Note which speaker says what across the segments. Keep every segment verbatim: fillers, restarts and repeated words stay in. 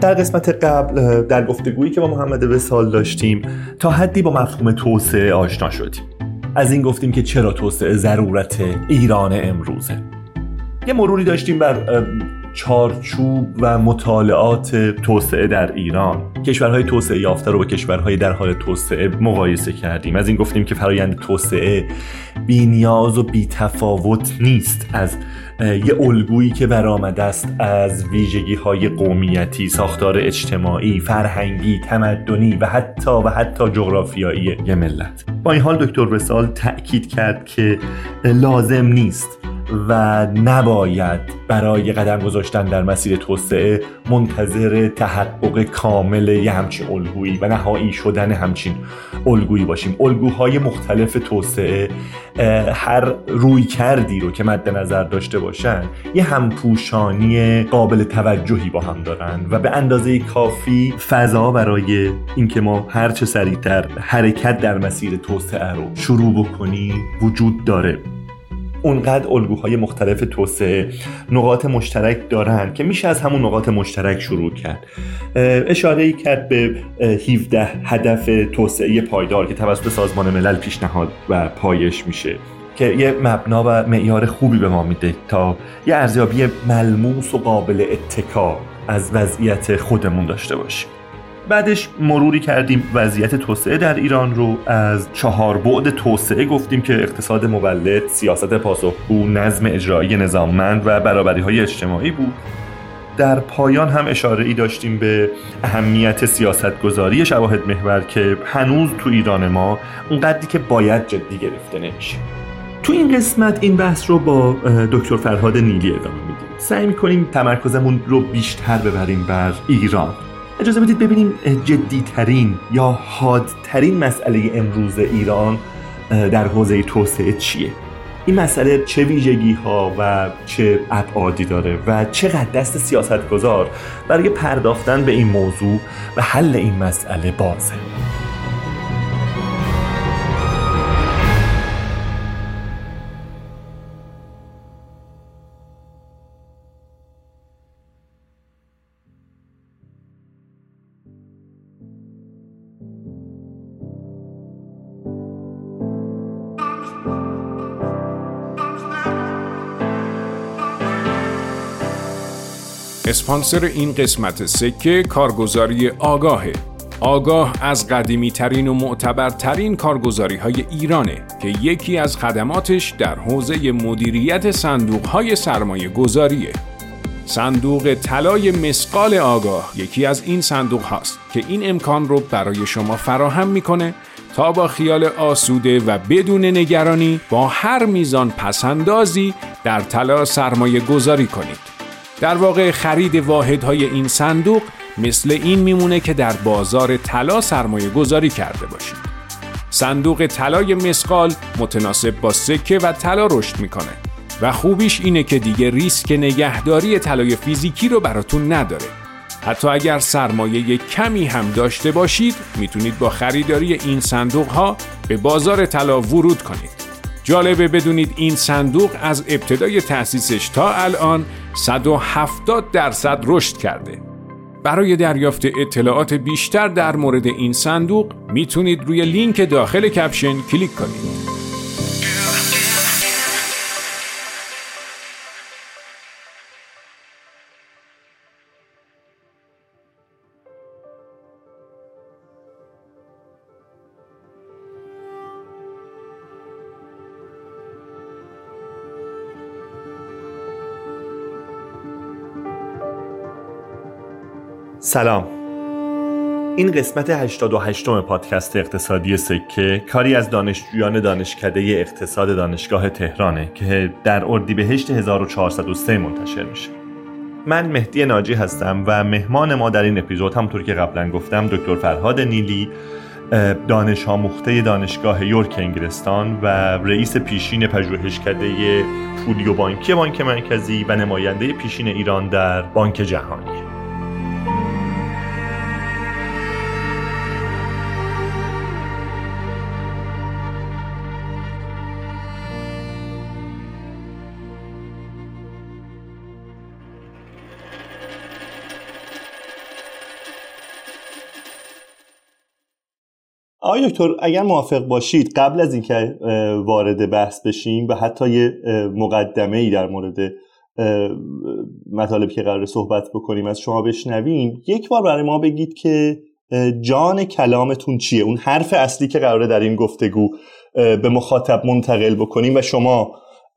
Speaker 1: در قسمت قبل در گفتگویی که با محمد وصال داشتیم تا حدی با مفهوم توسعه آشنا شدیم. از این گفتیم که چرا توسعه ضرورت ایران امروزه. یه مروری داشتیم بر چارچوب و مطالعات توسعه در ایران. کشورهای توسعه یافته رو با کشورهای در حال توسعه مقایسه کردیم. از این گفتیم که فرایند توسعه بی نیاز و بی تفاوت نیست از یه الگویی که برآمده است از ویژگی‌های قومیتی، ساختار اجتماعی، فرهنگی، تمدنی و حتی و حتی جغرافیایی یه ملت. با این حال دکتر وصال تأکید کرد که لازم نیست و نباید برای قدم گذاشتن در مسیر توسعه منتظر تحقق کامل یه همچین الگویی و نهایی شدن همچین الگویی باشیم. الگوهای مختلف توسعه هر روی کردی رو که مد نظر داشته باشن یه همپوشانی قابل توجهی با هم دارن و به اندازه کافی فضا برای اینکه ما هر چه سریعتر حرکت در مسیر توسعه رو شروع بکنیم وجود داره. اونقدر الگوهای مختلف توسعه نقاط مشترک دارن که میشه از همون نقاط مشترک شروع کرد. اشاره‌ای کرد به هفده هدف توسعه پایدار که توسط سازمان ملل پیشنهاد و پایش میشه که یه مبنا و معیار خوبی به ما میده تا یه ارزیابی ملموس و قابل اتکا از وضعیت خودمون داشته باشیم. بعدش مروری کردیم وضعیت توسعه در ایران رو. از چهار بعد توسعه گفتیم که اقتصاد مولد، سیاست پاسخگو، نظم اجرایی نظاممند و برابری‌های اجتماعی بود. در پایان هم اشاره‌ای داشتیم به اهمیت سیاستگذاری شواهد محور که هنوز تو ایران ما اونقدری که باید جدی گرفته نمیشه. تو این قسمت این بحث رو با دکتر فرهاد نیلی ادامه میدیم. سعی می‌کنیم تمرکزمون رو بیشتر ببریم بر ایران. اجازه بدید ببینیم جدی‌ترین یا حادترین مسئله امروز ایران در حوزه توسعه چیه؟ این مسئله چه ویژگی‌ها و چه ابعادی داره و چقدر دست سیاستگزار برای پرداختن به این موضوع و حل این مسئله بازه؟
Speaker 2: اسپانسر این قسمت سکه کارگزاری آگاهه. آگاه از قدیمی ترین و معتبرترین کارگزاری های ایرانه که یکی از خدماتش در حوزه مدیریت صندوق های سرمایه گذاریه. صندوق طلای مثقال آگاه یکی از این صندوق هاست که این امکان رو برای شما فراهم میکنه تا با خیال آسوده و بدون نگرانی با هر میزان پسندازی در طلا سرمایه گذاری کنید. در واقع خرید واحدهای این صندوق مثل این میمونه که در بازار طلا سرمایه گذاری کرده باشید. صندوق طلای مثقال متناسب با سکه و طلا رشد میکنه و خوبیش اینه که دیگه ریسک نگهداری طلای فیزیکی رو براتون نداره. حتی اگر سرمایه کمی هم داشته باشید میتونید با خریداری این صندوق ها به بازار طلا ورود کنید. جالبه بدونید این صندوق از ابتدای تأسیسش تا الان صد و هفتاد درصد رشد کرده. برای دریافت اطلاعات بیشتر در مورد این صندوق میتونید روی لینک داخل کپشن کلیک کنید.
Speaker 1: سلام. این قسمت هشتاد و هشتم پادکست اقتصادی سکه کاری از دانشجویان دانشکده اقتصاد دانشگاه تهرانه که در اردیبهشت هزار و چهارصد و سه منتشر میشه. من مهدی ناجی هستم و مهمان ما در این اپیزود همونطور که قبلا گفتم دکتر فرهاد نیلی، دانش آموخته دانشگاه یورک انگلستان و رئیس پیشین پژوهشکده پولی و بانکی بانک مرکزی و نماینده پیشین ایران در بانک جهانی. آقای دکتر اگر موافق باشید قبل از اینکه وارد بحث بشیم و حتی یه مقدمه‌ای در مورد مطالبی که قراره صحبت بکنیم از شما بشنویم، یک بار برای ما بگید که جان کلامتون چیه، اون حرف اصلی که قراره در این گفتگو به مخاطب منتقل بکنیم و شما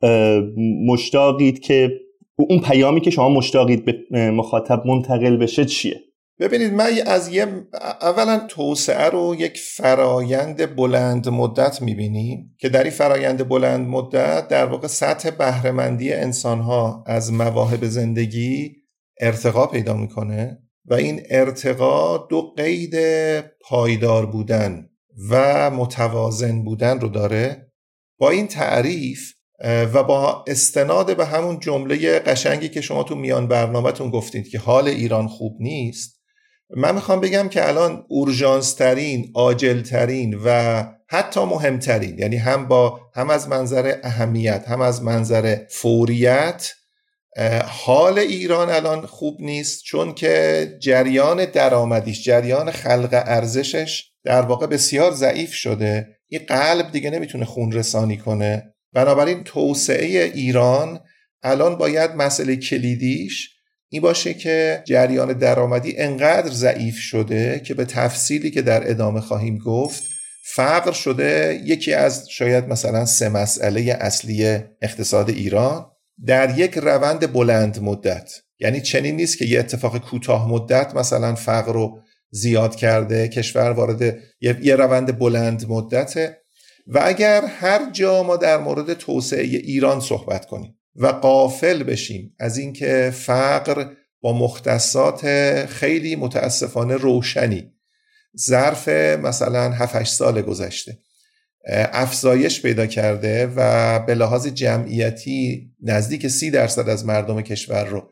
Speaker 1: مشتاقید که اون پیامی که شما مشتاقید به مخاطب منتقل بشه چیه؟
Speaker 3: ببینید، من از یه اولا توسعه رو یک فرایند بلند مدت میبینیم که در این فرایند بلند مدت در واقع سطح بهره‌مندی انسان‌ها از مواهب زندگی ارتقا پیدا میکنه و این ارتقا دو قید پایدار بودن و متوازن بودن رو داره. با این تعریف و با استناد به همون جمله قشنگی که شما تو میان برنامه‌تون گفتید که حال ایران خوب نیست، من میخوام بگم که الان اورژانس ترین، عاجل ترین و حتی مهمترین، یعنی هم با هم از منظر اهمیت هم از منظر فوریت، حال ایران الان خوب نیست، چون که جریان درآمدیش، جریان خلق ارزشش در واقع بسیار ضعیف شده. این قلب دیگه نمیتونه خون رسانی کنه. بنابراین توسعه ایران الان باید مسئله کلیدیش این باشه که جریان درآمدی انقدر ضعیف شده که به تفصیلی که در ادامه خواهیم گفت فقر شده یکی از شاید مثلا سه مسئله اصلی اقتصاد ایران در یک روند بلند مدت. یعنی چنین نیست که یه اتفاق کوتاه مدت مثلا فقر رو زیاد کرده، کشور وارد یه, یه روند بلند مدته. و اگر هر جا ما در مورد توسعه ایران صحبت کنیم و غافل بشیم از اینکه فقر با مختصات خیلی متاسفانه روشنی ظرف مثلا هفت هشت سال گذشته افزایش پیدا کرده و به لحاظ جمعیتی نزدیک سی درصد از مردم کشور رو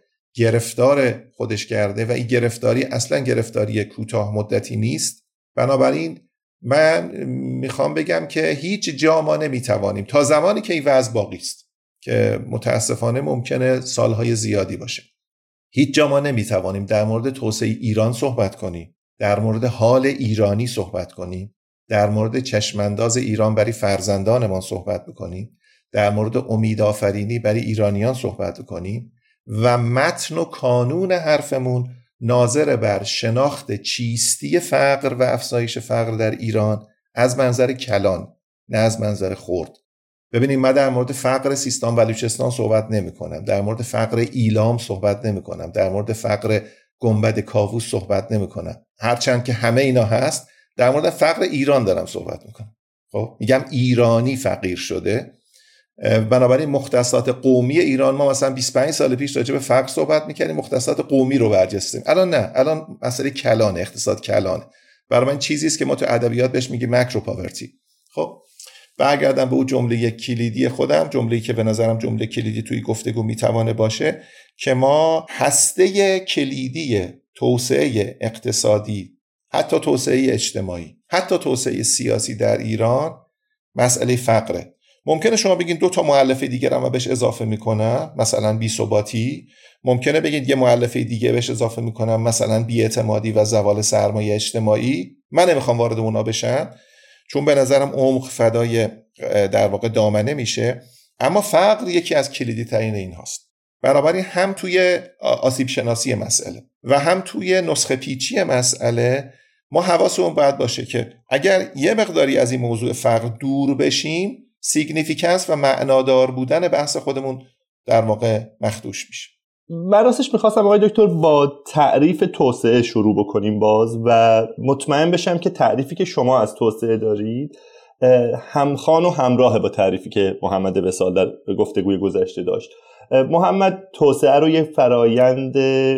Speaker 3: گرفتار خودش کرده و این گرفتاری اصلا گرفتاری کوتاه مدتی نیست، بنابراین من میخوام بگم که هیچ جا ما نمیتوانیم تا زمانی که این وضع باقی است که متاسفانه ممکنه سالهای زیادی باشه، هیچ جا ما نمیتوانیم در مورد توسعه ایران صحبت کنیم، در مورد حال ایرانی صحبت کنیم، در مورد چشمانداز ایران برای فرزندانمان صحبت بکنیم، در مورد امیدآفرینی برای ایرانیان صحبت بکنیم و متن و کانون حرفمون ناظر بر شناخت چیستی فقر و افزایش فقر در ایران از منظر کلان نه از منظر خرد. ببینید، من در مورد فقر سیستان بلوچستان صحبت نمی کنم، در مورد فقر ایلام صحبت نمی کنم، در مورد فقر گنبد کاووس صحبت نمی کنم، هرچند که همه اینا هست. در مورد فقر ایران دارم صحبت میکنم. خب میگم ایرانی فقیر شده. بنابراین مختصات قومی ایران، ما مثلا بیست و پنج سال پیش راجع به فقر صحبت میکردیم، مختصات قومی رو برجستیم. الان نه، الان مسئله کلانه، اقتصاد کلانه. برای من چیزی است که ما تو ادبیات بهش میگیم ماکرو پاورتی. خب برگردم به اون جمله کلیدی خودم، جمله‌ای که به نظرم جمله کلیدی توی گفتگو میتوانه باشه که ما هسته کلیدی توسعه اقتصادی، حتی توسعه اجتماعی، حتی توسعه سیاسی در ایران مسئله فقره. ممکنه شما بگین دو تا مؤلفه دیگه رو من بهش اضافه میکنم، مثلا بی‌ثباتی. ممکنه بگید یه مؤلفه دیگه بهش اضافه میکنم، مثلا بی‌اعتمادی و زوال سرمایه اجتماعی. من نمیخوام وارد اونا بشم چون به نظرم عمق فدای در واقع دامنه میشه، اما فقر یکی از کلیدی ترین این هاست. بنابراین هم توی آسیب شناسی مسئله و هم توی نسخه پیچی مسئله ما حواسمون باید باشه که اگر یه مقداری از این موضوع فقر دور بشیم، سیگنیفیکانس و معنادار بودن بحث خودمون در واقع مخدوش میشه.
Speaker 1: من راستش میخواستم آقای دکتر با تعریف توسعه شروع بکنیم باز و مطمئن بشم که تعریفی که شما از توسعه دارید همخوان و همراه با تعریفی که محمد وصال در گفتگوی گذشته داشت. محمد توسعه رو یه فرایند،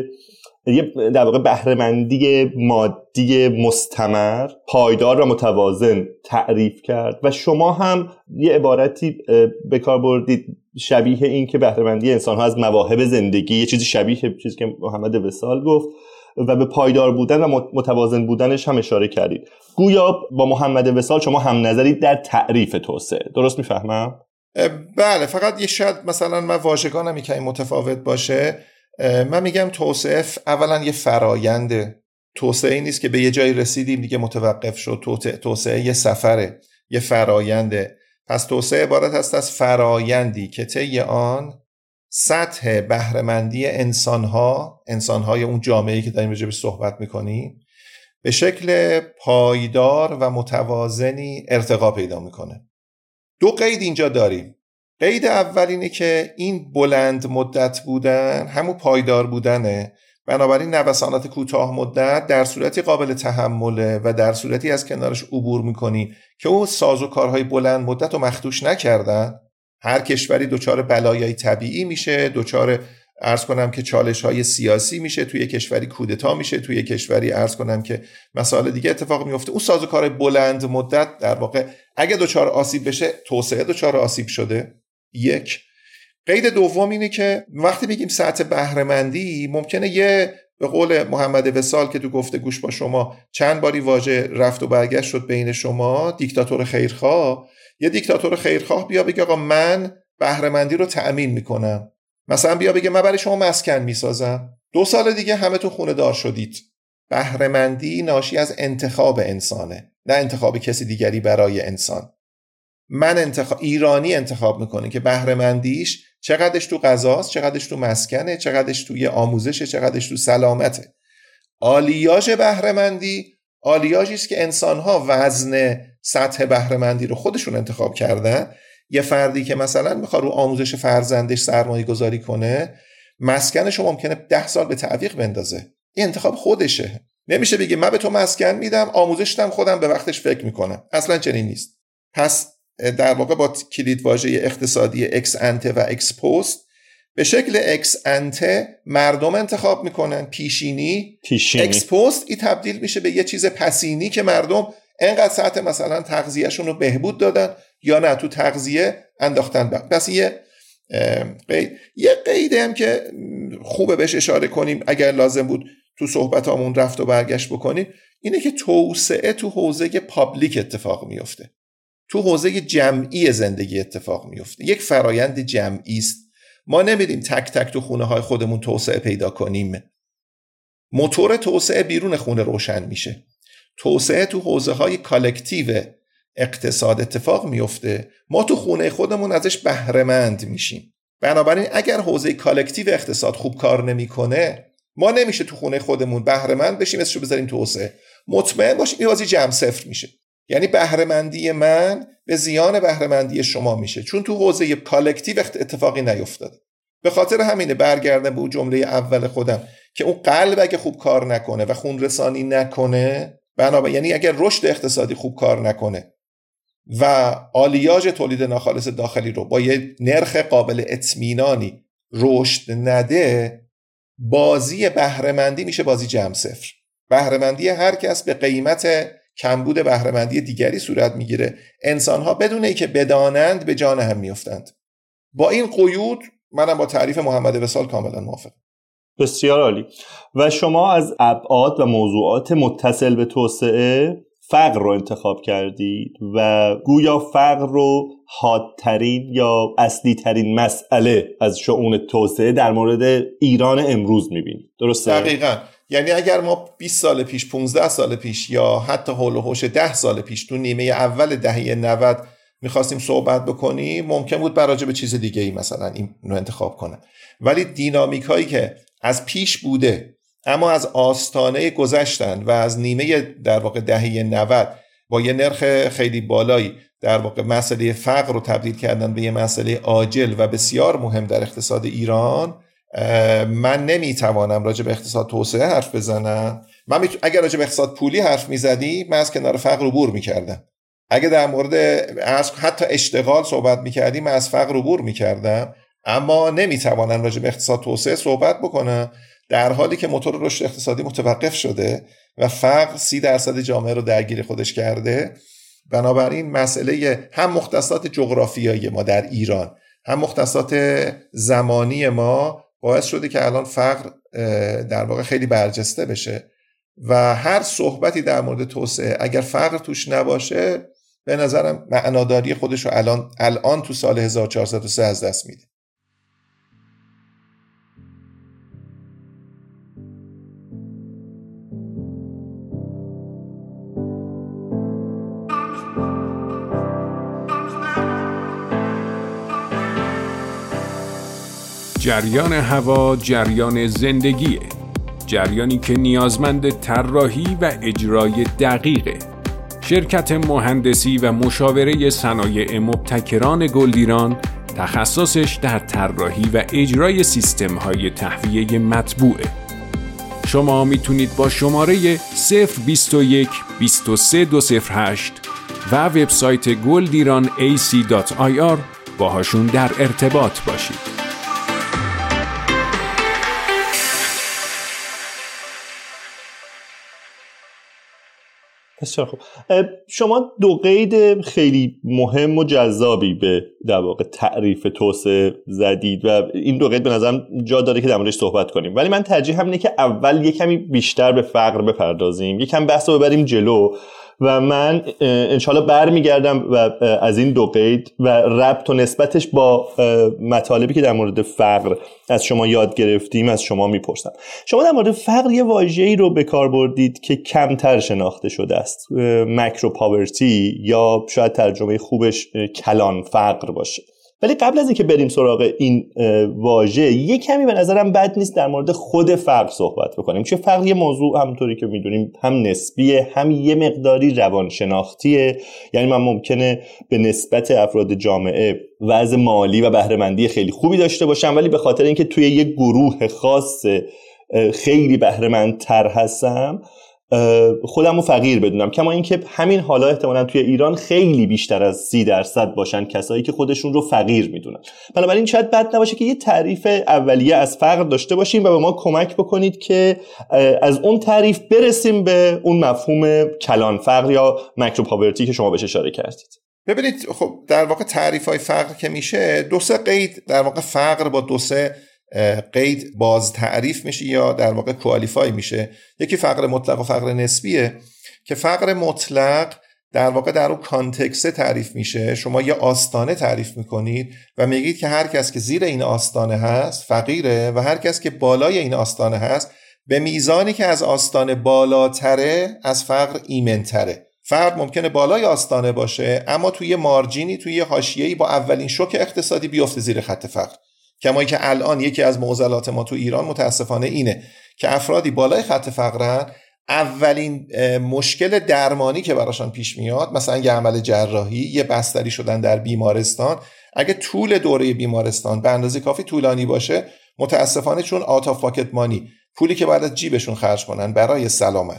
Speaker 1: یه در واقع بهره‌مندی مادی مستمر، پایدار و متوازن تعریف کرد و شما هم یه عبارتی به کار بردید شبیه این که بهره‌مندی انسان‌ها از مواهب زندگی، یه چیزی شبیه چیزی که محمد وصال گفت و به پایدار بودن و متوازن بودنش هم اشاره کردید. گویا با محمد وصال شما هم نظرید در تعریف توسعه. درست میفهمم؟
Speaker 3: بله، فقط یه شاید مثلا من واژگانم یکمی متفاوت باشه. من میگم توسعه اولا یه فراینده توسعه نیست که به یه جایی رسیدیم دیگه متوقف شد. توسعه یه سفره، یه فراینده. پس توسعه عبارت است از فرایندی که طی آن سطح بهره‌مندی انسان‌ها، انسان‌های اون جامعه‌ای که داریم راجع بهش صحبت می‌کنیم، به شکل پایدار و متوازنی ارتقا پیدا می‌کنه. دو قید اینجا داریم. قید اول اینه که این بلند مدت بودن همون پایدار بودنه، بنابراین نوسانات کوتاه مدت در صورتی قابل تحمله و در صورتی از کنارش عبور میکنی که اون سازوکارهای بلند مدت رو مخدوش نکردن. هر کشوری دچار بلایای طبیعی میشه، دچار عرض کنم که چالش‌های سیاسی میشه، توی کشوری کودتا میشه، توی کشوری عرض کنم که مسائل دیگه اتفاق میفته. اون سازوکار بلند مدت در واقع اگه دچار آسیب بشه، توسعه دچار آسیب شده. یک. قید دوم اینه که وقتی بگیم سطح بهره‌مندی، ممکنه یه به قول محمد وصال که تو گفتگوش با شما چند باری واژه رفت و برگشت شد بین شما، دیکتاتور خیرخواه، یه دیکتاتور خیرخواه بیا بگه آقا من بهره‌مندی رو تأمین میکنم، مثلا بیا بگه من برای شما مسکن میسازم، دو سال دیگه همه تو خونه دار شدید. بهره‌مندی ناشی از انتخاب انسانه، نه انتخاب کسی دیگری برای انسان. من انتخاب ایرانی انتخاب میکنه که بهره‌مندیش چقدرش تو غذاست، چقدرش تو مسکنه، چقدرش توی آموزشه، چقدرش تو سلامته. آلیاژ بهره‌مندی آلیاژی است که انسان‌ها وزن سطح بهره‌مندی رو خودشون انتخاب کردن. یه فردی که مثلا میخواد رو آموزش فرزندش سرمایه گذاری کنه، مسکنش رو ممکنه ده سال به تعویق بندازه. این انتخاب خودشه. نمیشه بگه من به تو مسکن میدم، آموزشتم خودم به وقتش فکر میکنم. اصلا چنین نیست. پس در واقع با کلیدواژه اقتصادی اکس انته و اکس پست، به شکل اکس انته مردم انتخاب میکنن، پیشینی, پیشینی. اکس پست این تبدیل میشه به یه چیز پسینی که مردم انقدر سطح مثلا تغذیهشون رو بهبود دادن یا نه تو تغذیه انداختن. پس یه قید یه قیده هم که خوبه بهش اشاره کنیم اگر لازم بود تو صحبتامون رفت و برگشت بکنیم، اینه که توسعه تو حوزه پابلیک اتفاق میفته، تو حوزه جمعی زندگی اتفاق میفته. یک فرایند جمعی است. ما نمیدیم تک تک تو خونه های خودمون توسعه پیدا کنیم. موتور توسعه بیرون خونه روشن میشه. توسعه تو حوزه های کالکتیو اقتصاد اتفاق میفته. ما تو خونه خودمون ازش بهره مند میشیم. بنابراین اگر حوزه کالکتیو اقتصاد خوب کار نمیکنه، ما نمیشه تو خونه خودمون بهره مند بشیم اسمشو بذاریم توسعه. مطمئن باشیم این بازی جمع صفر میشه. یعنی بهره‌مندی من به زیان بهره‌مندی شما میشه، چون تو حوزه کالکتیو اتفاقی نیفتاده. به خاطر همینه برگردم به اون جمله اول خودم که اون قلب اگه خوب کار نکنه و خون رسانی نکنه، بنابراین یعنی اگر رشد اقتصادی خوب کار نکنه و آلیاژ تولید ناخالص داخلی رو با یه نرخ قابل اطمینانی رشد نده، بازی بهره‌مندی میشه بازی جمع صفر. بهره‌مندی هر کس به قیمت کمبود بهره‌مندی دیگری صورت میگیره. انسان‌ها بدون اینکه بدانند به جان هم میافتند. با این قیود منم با تعریف محمد وصال کاملا موافقم.
Speaker 1: بسیار عالی. و شما از ابعاد و موضوعات متصل به توسعه فقر رو انتخاب کردید و گویا فقر رو حادترین یا اصلی ترین مسئله از شؤون توسعه در مورد ایران امروز می‌بینید. درسته؟
Speaker 3: دقیقاً. یعنی اگر ما بیست سال پیش، پانزده سال پیش یا حتی هول و هوش ده سال پیش تو نیمه اول دهه نود میخواستیم صحبت بکنیم، ممکن بود بر راجع به چیز دیگه ای مثلا این رو انتخاب کنه. ولی دینامیک هایی که از پیش بوده اما از آستانه گذشتن و از نیمه در واقع دهه نود با یه نرخ خیلی بالایی در واقع مسئله فقر رو تبدیل کردن به یه مسئله عاجل و بسیار مهم در اقتصاد ایران. من نمیتوانم راجع به اقتصاد توسعه حرف بزنم. من میتو... اگر راجع به اقتصاد پولی حرف میزدی من از کنار فقر عبور میکردم. اگه در مورد از حتی اشتغال صحبت میکردیم من از فقر عبور میکردم. اما نمیتوانم راجع به اقتصاد توسعه صحبت بکنم در حالی که موتور رشد اقتصادی متوقف شده و فقر سی درصد جامعه رو درگیر خودش کرده. بنابراین مسئله هم مختصات جغرافیایی ما در ایران هم مختصات زمانی ما باعث شده که الان فقر در واقع خیلی برجسته بشه و هر صحبتی در مورد توسعه اگر فقر توش نباشه به نظرم معناداری خودش رو الان الان تو سال هزار و چهارصد و سه از دست میده.
Speaker 2: جریان هوا جریان زندگیه. جریانی که نیازمند طراحی و اجرای دقیقه. شرکت مهندسی و مشاوره صنایع مبتکران گلدیران تخصصش در طراحی و اجرای سیستم‌های تهویه مطبوعه. شما میتونید با شماره صفر بیست و یک بیست و سه دو صفر هشت و وبسایت گلدیران ای سی دات آی آر باهاشون در ارتباط باشید.
Speaker 1: بسیار خوب. شما دو قید خیلی مهم و جذابی به در واقع تعریف توسعه زدید و این دو قید به نظرم جا داره که در موردش صحبت کنیم، ولی من ترجیح هم اینه که اول یک کمی بیشتر به فقر بپردازیم، یک کم بحث رو ببریم جلو و من انشالله برمیگردم و از این دو قید و ربط و نسبتش با مطالبی که در مورد فقر از شما یاد گرفتیم از شما میپرسم. شما در مورد فقر یه واژه‌ای رو به کار بردید که کمتر شناخته شده است، ماکرو پاورتی، یا شاید ترجمه خوبش کلان فقر باشه. ولی قبل از اینکه بریم سراغ این واژه، یه کمی به نظرم بد نیست در مورد خود فقر صحبت بکنیم، چون فقر یه موضوع همونطوری که میدونیم هم نسبیه، هم یه مقداری روانشناختیه. یعنی من ممکنه به نسبت افراد جامعه وضع مالی و بهره‌مندی خیلی خوبی داشته باشم، ولی به خاطر اینکه توی یه گروه خاص خیلی بهره‌مندتر هستم خودمو فقیر بدونم. کما اینکه همین حالا احتمالاً توی ایران خیلی بیشتر از سی درصد باشن کسایی که خودشون رو فقیر میدونن. بنابراین شاید بد نباشه که یه تعریف اولیه از فقر داشته باشیم و به ما کمک بکنید که از اون تعریف برسیم به اون مفهوم کلان فقر یا ماکرو پاورتی که شما بهش اشاره کردید.
Speaker 3: ببینید، خب در واقع تعریف‌های فقر که میشه، دو سه قید در واقع فقر با دو سه قید باز تعریف میشه یا در واقع کوالیفای میشه. یکی فقر مطلق و فقر نسبیه که فقر مطلق در واقع در اون کانتکست تعریف میشه. شما یه آستانه تعریف میکنید و میگید که هر کس که زیر این آستانه هست فقیره و هر کس که بالای این آستانه هست به میزانی که از آستانه بالاتره از فقر ایمنتره. فرد ممکنه بالای آستانه باشه اما توی مارجینی، توی حاشیه‌ای با اولین شوک اقتصادی بیفته زیر خط فقر. کما که الان یکی از معضلات ما تو ایران متاسفانه اینه که افرادی بالای خط فقرن، اولین مشکل درمانی که براشون پیش میاد، مثلا یه عمل جراحی، یه بستری شدن در بیمارستان، اگه طول دوره بیمارستان به اندازه کافی طولانی باشه، متاسفانه چون آت آف پاکت مانی، پولی که باید از جیبشون خرج کنن برای سلامت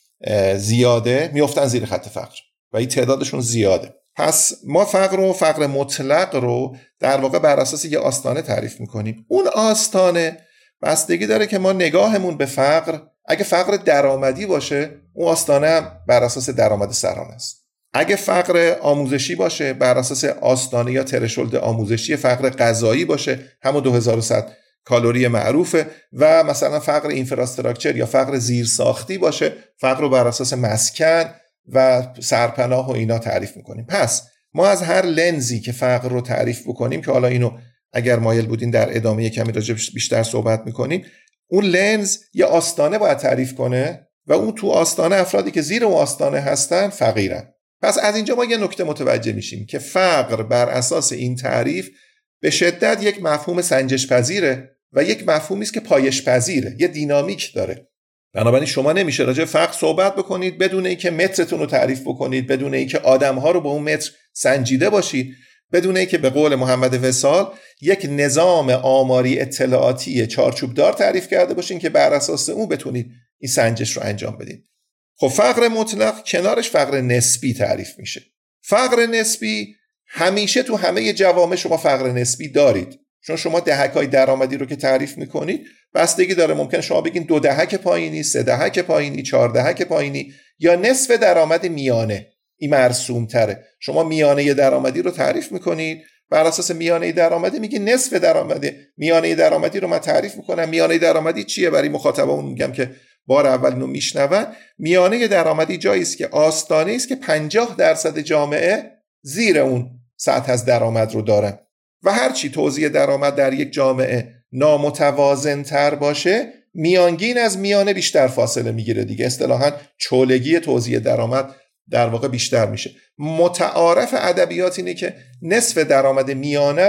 Speaker 3: زیاده، میافتن زیر خط فقر و این تعدادشون زیاده. پس ما فقر و فقر مطلق رو در واقع بر اساس یه آستانه تعریف میکنیم. اون آستانه بستگی داره که ما نگاهمون به فقر، اگه فقر درآمدی باشه اون آستانه هم بر اساس درآمد سرانه است. اگه فقر آموزشی باشه بر اساس آستانه یا ترشولد آموزشی. فقر غذایی باشه همون دو هزار و صد کالری معروفه. و مثلا فقر اینفراستراکچر یا فقر زیرساختی باشه، فقر رو بر اساس مسکن و سرپناه و اینا تعریف میکنیم. پس ما از هر لنزی که فقر رو تعریف بکنیم، که حالا اینو اگر مایل بودین در ادامه کمی راجع بیشتر صحبت میکنیم، اون لنز یه آستانه باید تعریف کنه و اون تو آستانه افرادی که زیر اون آستانه هستن فقیرن. پس از اینجا ما یه نکته متوجه میشیم که فقر بر اساس این تعریف به شدت یک مفهوم سنجش پذیره و یک مفهومی است که پایش پذیره، یه دینامیک داره. بنابراین شما نمیشه راجع به فقر صحبت بکنید بدون اینکه مترتون رو تعریف بکنید، بدون اینکه آدم‌ها رو با اون متر سنجیده باشید، بدون اینکه به قول محمد وصال یک نظام آماری اطلاعاتی چارچوبدار تعریف کرده باشین که بر اساس اون بتونید این سنجش رو انجام بدید. خب فقر مطلق کنارش فقر نسبی تعریف میشه. فقر نسبی همیشه تو همه جوامع شما فقر نسبی دارید، چون شما دهک‌های درآمدی رو که تعریف میکنید بستگی داره، ممکن شما بگین دو دهک پایینی، سه دهک پایینی، چهار دهک پایینی یا نصف درآمد میانه. این مرسوم تره. شما میانه درآمدی رو تعریف میکنید، بر اساس میانه درآمدی میگی نصف درآمد میانه درآمدی رو من تعریف میکنم. میانه درآمدی چیه؟ برای مخاطبمون میگم که بار اول اینو میشنون. میانه درآمدی جایی است که آستانه است که پنجاه درصد جامعه زیر اون سطح از درآمد رو دارن و هرچی توزیع درآمد در یک جامعه نامتوازن تر باشه، میانگین از میانه بیشتر فاصله میگیره دیگه. اصطلاحاً چولگی توزیع درآمد در واقع بیشتر میشه. متعارف ادبیات اینه که نصف درآمد میانه رو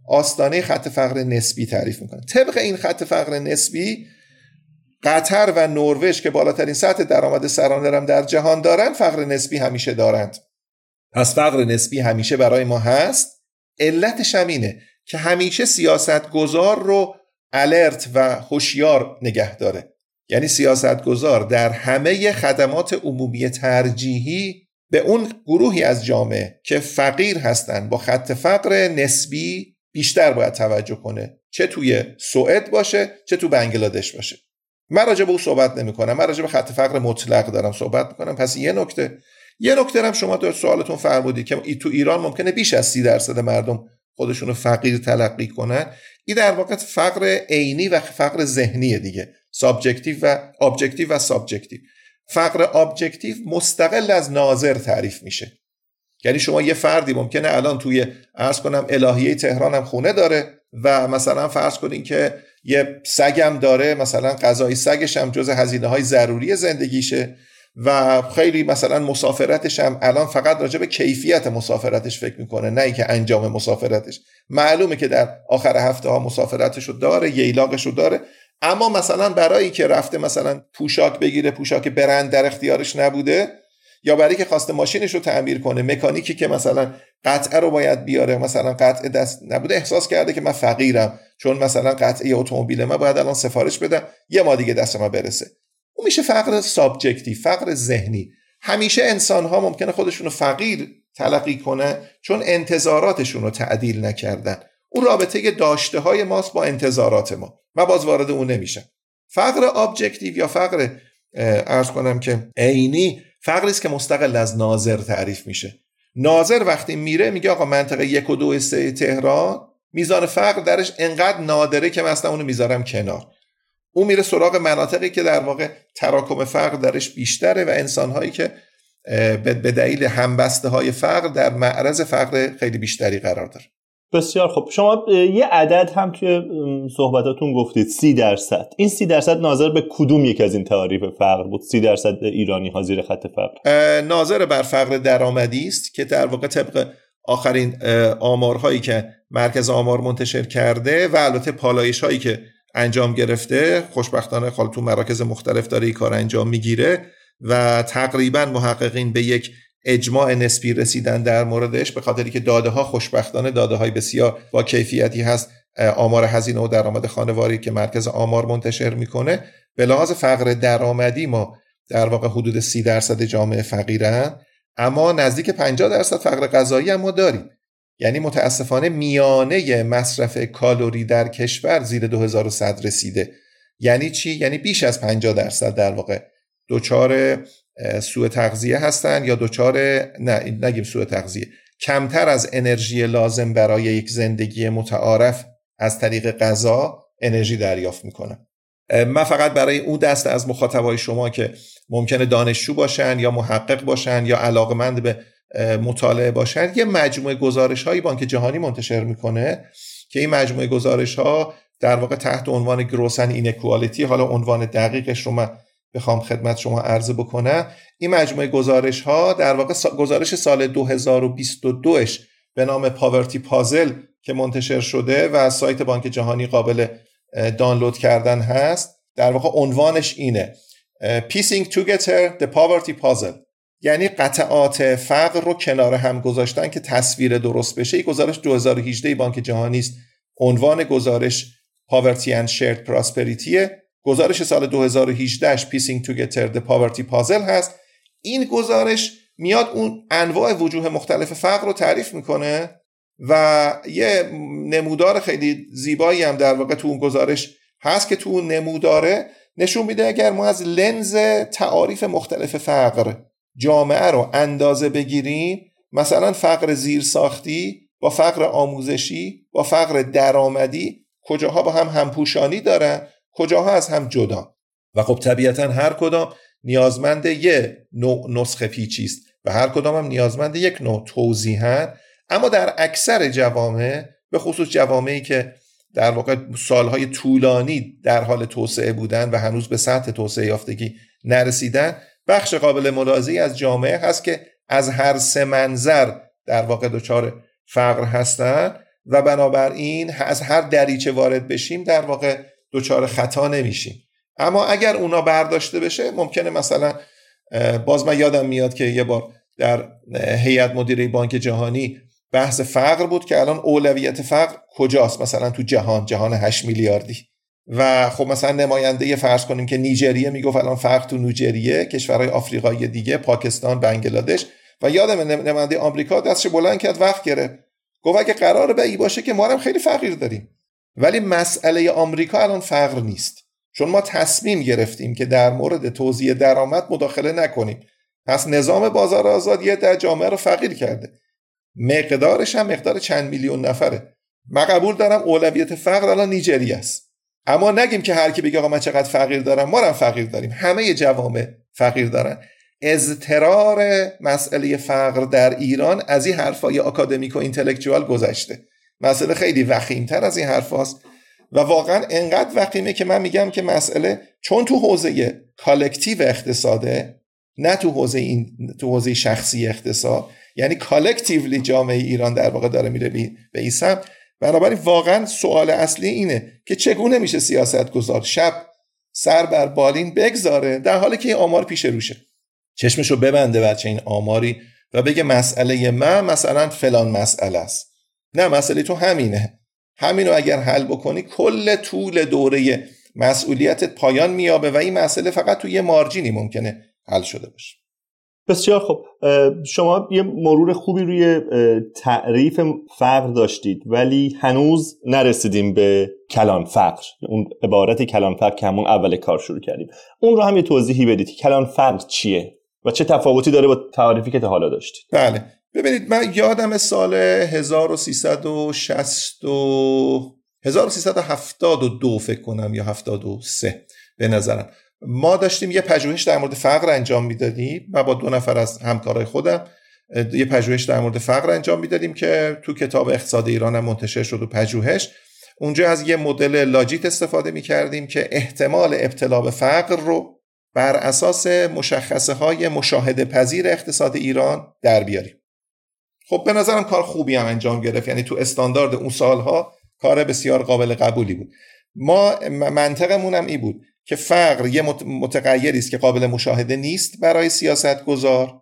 Speaker 3: آستانه خط فقر نسبی تعریف میکنن. طبق این خط فقر نسبی قطر و نروژ که بالاترین سطح درآمد سرانه هم در جهان دارن، فقر نسبی همیشه دارند. پس فقر نسبی همیشه برای ما هست. علتش هم اینه که همیشه سیاستگزار رو الرت و هوشیار نگه داره. یعنی سیاستگزار در همه خدمات عمومی ترجیحی به اون گروهی از جامعه که فقیر هستن با خط فقر نسبی بیشتر باید توجه کنه، چه توی سوئد باشه چه تو بنگلادش باشه. من راجع به اون صحبت نمی کنم، من راجع به خط فقر مطلق دارم صحبت میکنم. پس یه نکته یه نکته هم شما در سوالتون فرمودید که تو ایران ممکنه بیش از سی درصد مردم خودشونو فقیر تلقی کنن. این در واقع فقر عینی و فقر ذهنیه دیگه، سابجکتیو و ابجکتیو و سابجکتیو. فقر ابجکتیو مستقل از ناظر تعریف میشه. یعنی شما یه فردی ممکنه الان توی عرض کنم الهیه تهران هم خونه داره و مثلا فرض کنین که یه سگم داره، مثلا غذای سگش هم جز هزینه‌های ضروری زندگیشه و خیلی مثلا مسافرتش هم الان فقط راجع به کیفیت مسافرتش فکر میکنه، نه اینکه انجام مسافرتش. معلومه که در آخر هفته ها مسافرتشو داره، ییلاقشو داره، اما مثلا برای که رفته مثلا پوشاک بگیره، پوشاک برند در اختیارش نبوده، یا برای که خواسته ماشینش رو تعمیر کنه، مکانیکی که مثلا قطعه رو باید بیاره مثلا قطعه دست نبوده، احساس کرده که من فقیرم چون مثلا قطعه اتومبیل من باید الان سفارش بدم یه ما دیگه دست ما برسه. اون میشه فقر سابجکتیو، فقر ذهنی. همیشه انسان ها ممکنه خودشونو فقیر تلقی کنه چون انتظاراتشون رو تعدیل نکردن. اون رابطه داشته های ماست با انتظارات ما، من باز وارد اون نمیشم. فقر ابجکتیو یا فقر عرض کنم که عینی فقری است که مستقل از ناظر تعریف میشه. ناظر وقتی میره میگه آقا منطقه یک و دو سه تهران میزان فقر درش انقدر نادره که مثلا اونو میذارم کنار. اون میره سراغ مناطقی که در واقع تراکم فقر درش بیشتره و انسانهایی که به دلیل همبسته های فقر در معرض فقر خیلی بیشتری قرار داره.
Speaker 1: بسیار خب. شما یه عدد هم توی صحبتاتون گفتید سی درصد. این سی درصد ناظر به کدوم یک از این تعاریف فقر بود؟ سی درصد ایرانی ها زیر خط فقر
Speaker 3: ناظر بر فقر درآمدی است که در واقع طبق آخرین آمارهایی که مرکز آمار منتشر کرده و البته پالایش هایی که انجام گرفته، خوشبختانه خال تو مراکز مختلف داره این کار انجام میگیره و تقریبا محققین به یک اجماع نسبی رسیدن در موردش، به خاطری که داده ها خوشبختانه داده های بسیار با کیفیتی هست. آمار هزینه و درآمد خانواری که مرکز آمار منتشر میکنه، به لحاظ فقر درآمدی ما در واقع حدود سی درصد جامعه فقیرن، اما نزدیک پنجاه درصد فقر غذایی هم ما داریم. یعنی متاسفانه میانه مصرف کالری در کشور زیر دو هزار و صد رسیده. یعنی چی؟ یعنی بیش از پنجاه درصد در واقع دوچار سوء تغذیه هستن یا دوچار نه نگیم سوء تغذیه، کمتر از انرژی لازم برای یک زندگی متعارف از طریق غذا انرژی دریافت میکنن. من فقط برای اون دسته از مخاطبای شما که ممکنه دانشجو باشن یا محقق باشن یا علاقمند به مطالعه باشن، یه مجموعه گزارش‌های بانک جهانی منتشر میکنه که این مجموعه گزارش‌ها در واقع تحت عنوان گروس اند اینکوالیتی، حالا عنوان دقیقش رو من بخوام خدمت شما عرضه بکنم، این مجموعه گزارش‌ها در واقع گزارش سال دو هزار و بیست و دو اش به نام پاورتی پازل که منتشر شده و از سایت بانک جهانی قابل دانلود کردن هست، در واقع عنوانش اینه Piecing Together the Poverty Puzzle، یعنی قطعات فقر رو کنار هم گذاشتن که تصویر درست بشه. این گزارش دو هزار و هجده بانک جهانی است. عنوان گزارش Poverty and Shared Prosperity. گزارش سال دو هزار و هجده اش Piecing Together the Poverty Puzzle هست. این گزارش میاد اون انواع وجوه مختلف فقر رو تعریف میکنه و یه نمودار خیلی زیبایی هم در واقع تو اون گزارش هست که تو اون نموداره نشون میده اگر ما از لنز تعاریف مختلف فقر جامعه رو اندازه بگیریم، مثلا فقر زیرساختی با فقر آموزشی با فقر درآمدی کجاها با هم همپوشانی دارن، کجاها از هم جدا، و خب طبیعتا هر کدام نیازمند یه نوع نسخه پیچی است و هر کدام هم نیازمند یک نوع توضیحن. اما در اکثر جوامع، به خصوص جوامعی که در واقع سالهای طولانی در حال توسعه بودن و هنوز به سطح توسعه یافتگی نرسیدن، بخش قابل ملاحظه‌ای از جامعه هست که از هر سه منظر در واقع دچار فقر هستن و بنابراین از هر دریچه وارد بشیم در واقع دچار خطا نمیشیم. اما اگر اونا برداشته بشه ممکنه مثلا باز من یادم میاد که یه بار در هیئت مدیره بانک جهانی بحث فقر بود که الان اولویت فقر کجاست مثلا تو جهان جهان هشت میلیاردی و خب مثلا نماینده فرض کنیم که نیجریه میگفت الان فقر تو نیجریه، کشورهای آفریقایی دیگه، پاکستان، بنگلادش، و یادم نماینده آمریکا دستش بلند کرد وقت گرفت گفت اگه قراره به این باشه که ما هم خیلی فقیر داریم. ولی مسئله آمریکا الان فقر نیست، چون ما تصمیم گرفتیم که در مورد توزیع درآمد مداخله نکنیم. پس نظام بازار آزادی در جامعه رو فقیر کرده، مقدارش هم مقدار چند میلیون نفره. من قبول دارم اولویت فقر الان نیجریه است، اما نگیم که هر کی بگه آقا من چقدر فقیر دارم، ما هم فقیر داریم، همه جوامع فقیر دارن. اضطرار مسئله فقر در ایران از این حرفای آکادمیک و اینتלקچوال گذشته، مسئله خیلی وخیم‌تر از این حرفاست و واقعا انقدر وخیمه که من میگم که مسئله چون تو حوزه کالکتیو اقتصاده، نه تو حوزه این تو حوزه شخصی اقتصاد، یعنی کالکتیولی جامعه ایران در واقع داره میره به این سمت. بنابراین واقعا سوال اصلی اینه که چگونه میشه سیاستگزار شب سر بر بالین بگذاره در حالی که این آمار پیش روشه، چشمشو ببنده بچه این آماری و بگه مسئله من مثلا فلان مسئله است. نه، مسئله تو همینه، همینو اگر حل بکنی کل طول دوره مسئولیتت پایان میابه و این مسئله فقط تو یه مارجینی ممکنه حل شده باشه.
Speaker 1: بسیار خب، شما یه مرور خوبی روی تعریف فقر داشتید ولی هنوز نرسیدیم به کلان فقر، اون عبارت کلان فقر که همون اول کار شروع کردیم. اون رو هم یه توضیحی بدید که کلان فقر چیه و چه تفاوتی داره با تعریفی که تا حالا داشتید.
Speaker 3: بله، ببینید من یادم سال هزار و سیصد و شصت و هزار و سیصد و هفتاد و دو فکر کنم یا هفتاد و سه به نظرم ما داشتیم یه پژوهش در مورد فقر انجام میدادیم. من با دو نفر از همکارای خودم یه پژوهش در مورد فقر انجام میدادیم که تو کتاب اقتصاد ایران هم منتشر شد و پژوهش. اونجا از یه مدل لاجیت استفاده میکردیم که احتمال ابتلا به فقر رو بر اساس مشخصه های مشاهده پذیر اقتصاد ایران در بیاریم. خب به نظرم کار خوبی هم انجام گرفت، یعنی تو استاندارد اون سالها کار بسیار قابل قبولی بود. ما منطقمون هم این بود که فقر یه متغیری است که قابل مشاهده نیست برای سیاستگزار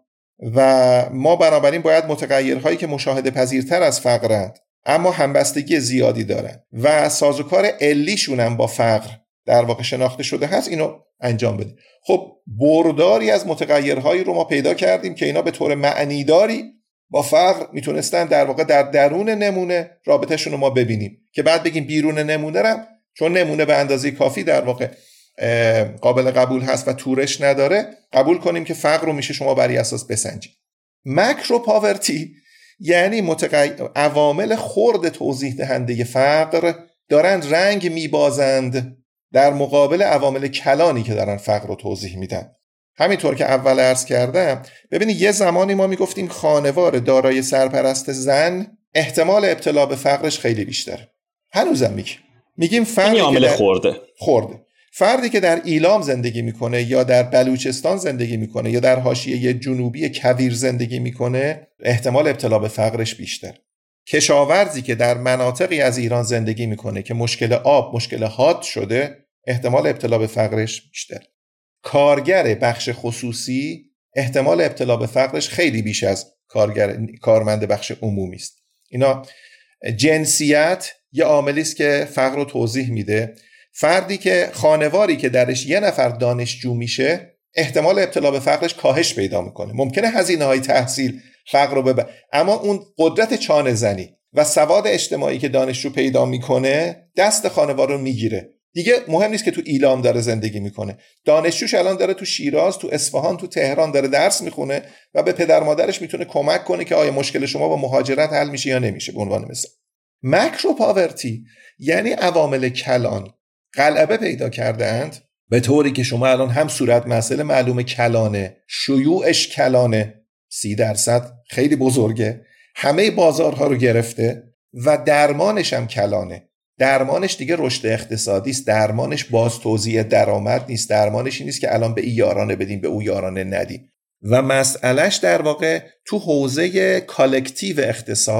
Speaker 3: و ما بنابراین باید متغیرهایی که مشاهده پذیرتر از فقرند اما همبستگی زیادی دارن و سازوکار علیشون هم با فقر در واقع شناخته شده هست اینو انجام بدیم. خب برداری از متغیرهایی رو ما پیدا کردیم که اینا به طور معنیداری با فقر میتونستن در واقع در درون نمونه رابطهشون رو ما ببینیم که بعد بگیم بیرون نمونه رم چون نمونه به اندازه کافی در واقع قابل قبول هست و تورش نداره قبول کنیم که فقر رو میشه شما بر اساس بسنجید. ماکرو پاورتی یعنی متغیر عوامل خرد توضیح دهنده فقر دارن رنگ میبازند در مقابل عوامل کلانی که دارن فقر رو توضیح میدن. همینطور که اول عرض کردم، ببینید یه زمانی ما میگفتیم خانوار دارای سرپرست زن احتمال ابتلا به فقرش خیلی بیشتره. هنوزم میگیم میگیم فردی که
Speaker 1: عامل خورده
Speaker 3: خورده فردی که در ایلام زندگی میکنه یا در بلوچستان زندگی میکنه یا در حاشیه جنوبی کویر زندگی میکنه احتمال ابتلا به فقرش بیشتر. کشاورزی که در مناطقی از ایران زندگی میکنه که مشکل آب مشکل حاد شده احتمال ابتلا به فقرش بیشتر. کارگر بخش خصوصی احتمال ابتلا به فقرش خیلی بیش از کارگر کارمند بخش عمومی است. اینا جنسیت یه عاملی است که فقر رو توضیح میده. فردی که خانواری که درش یه نفر دانشجو میشه احتمال ابتلا به فقرش کاهش پیدا میکنه. ممکنه هزینه های تحصیل فقر رو ببره اما اون قدرت چانه زنی و سواد اجتماعی که دانشجو پیدا میکنه دست خانوار رو میگیره. دیگه مهم نیست که تو ایلام داره زندگی میکنه، دانشجوش الان داره تو شیراز، تو اصفهان، تو تهران داره درس میخونه و به پدر مادرش میتونه کمک کنه که آیا مشکل شما با مهاجرت حل میشه یا نمیشه. به عنوان مثال ماکرو پاورتی یعنی عوامل کلان غلبه پیدا کردند به طوری که شما الان هم صورت مسئله معلوم کلانه، شیوعش کلانه، سی درصد خیلی بزرگه، همه بازارها رو گرفته و درمانش هم کلانه. درمانش دیگه رشد اقتصادی است، درمانش باز توزیع درآمد نیست، درمانش این نیست که الان به این یارانه بدیم به اون یارانه ندیم. و مسئلهش در واقع تو حوزه کالکتیو اقتصاد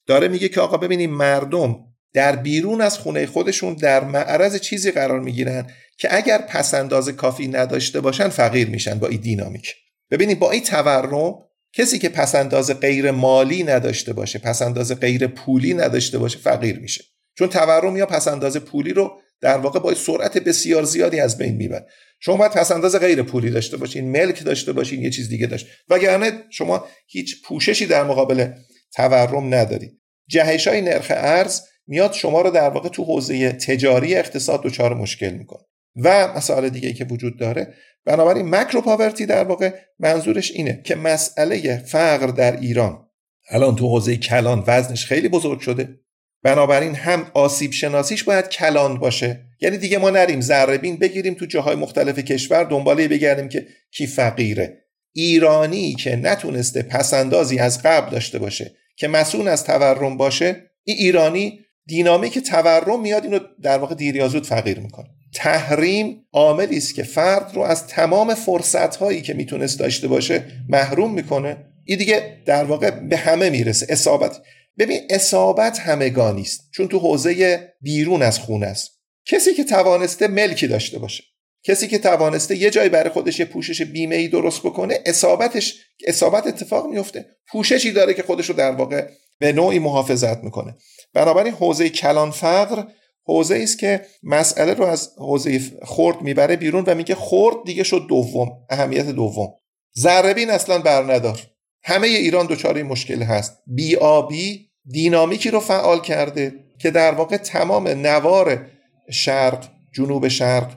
Speaker 3: داره میگه که آقا ببینیم مردم در بیرون از خونه خودشون در معرض چیزی قرار میگیرن که اگر پسنداز کافی نداشته باشن فقیر میشن. با این دینامیک ببینید، با این تورم کسی که پسنداز غیر مالی نداشته باشه، پسنداز غیر پولی نداشته باشه، فقیر میشه. چون تورم یا پسنداز پولی رو در واقع با سرعت بسیار زیادی از بین میبره. شما باید پسنداز غیر پولی داشته باشین، ملک داشته باشین، یه چیز دیگه داشت، وگرنه شما هیچ پوششی در مقابل تورم ندارید. جهش‌های نرخ ارز میاد شما رو در واقع تو حوزه تجاری اقتصاد دچار مشکل میکنه و مسائل دیگه‌ای که وجود داره. بنابراین ماکرو پاورتی در واقع منظورش اینه که مسئله فقر در ایران الان تو حوزه کلان وزنش خیلی بزرگ شده، بنابراین هم آسیب شناسیش باید کلان باشه، یعنی دیگه ما نریم ذره بین بگیریم تو جاهای مختلف کشور دنباله بگردیم که کی فقیره. ایرانی که نتونسته پسندازی از قبل داشته باشه که مسئول از تورم باشه، این ایرانی دینامیک تورم میاد اینو در واقع دیر یا زود فقیر میکنه. تحریم عاملی است که فرد رو از تمام فرصت‌هایی که میتونست داشته باشه محروم میکنه. این دیگه در واقع به همه میرسه. اصابت، ببین اصابت همگانی است، چون تو حوزه بیرون از خونه است. کسی که توانسته ملکی داشته باشه، کسی که توانسته یه جای برای خودش یه پوشش بیمه‌ای درست بکنه، اصابتش اصابت اتفاق میفته، پوششی داره که خودش رو در واقع به نوعی محافظت میکنه. بنابراین حوزه کلان فقر حوزه است که مسئله رو از حوزه خرد میبره بیرون و میگه خرد دیگه شد دوم، اهمیت دوم. ذره‌بین اصلا برندار. همه ایران دچار این مشکل هست. بی‌آبی دینامیکی رو فعال کرده که در واقع تمام نوار شرق، جنوب شرق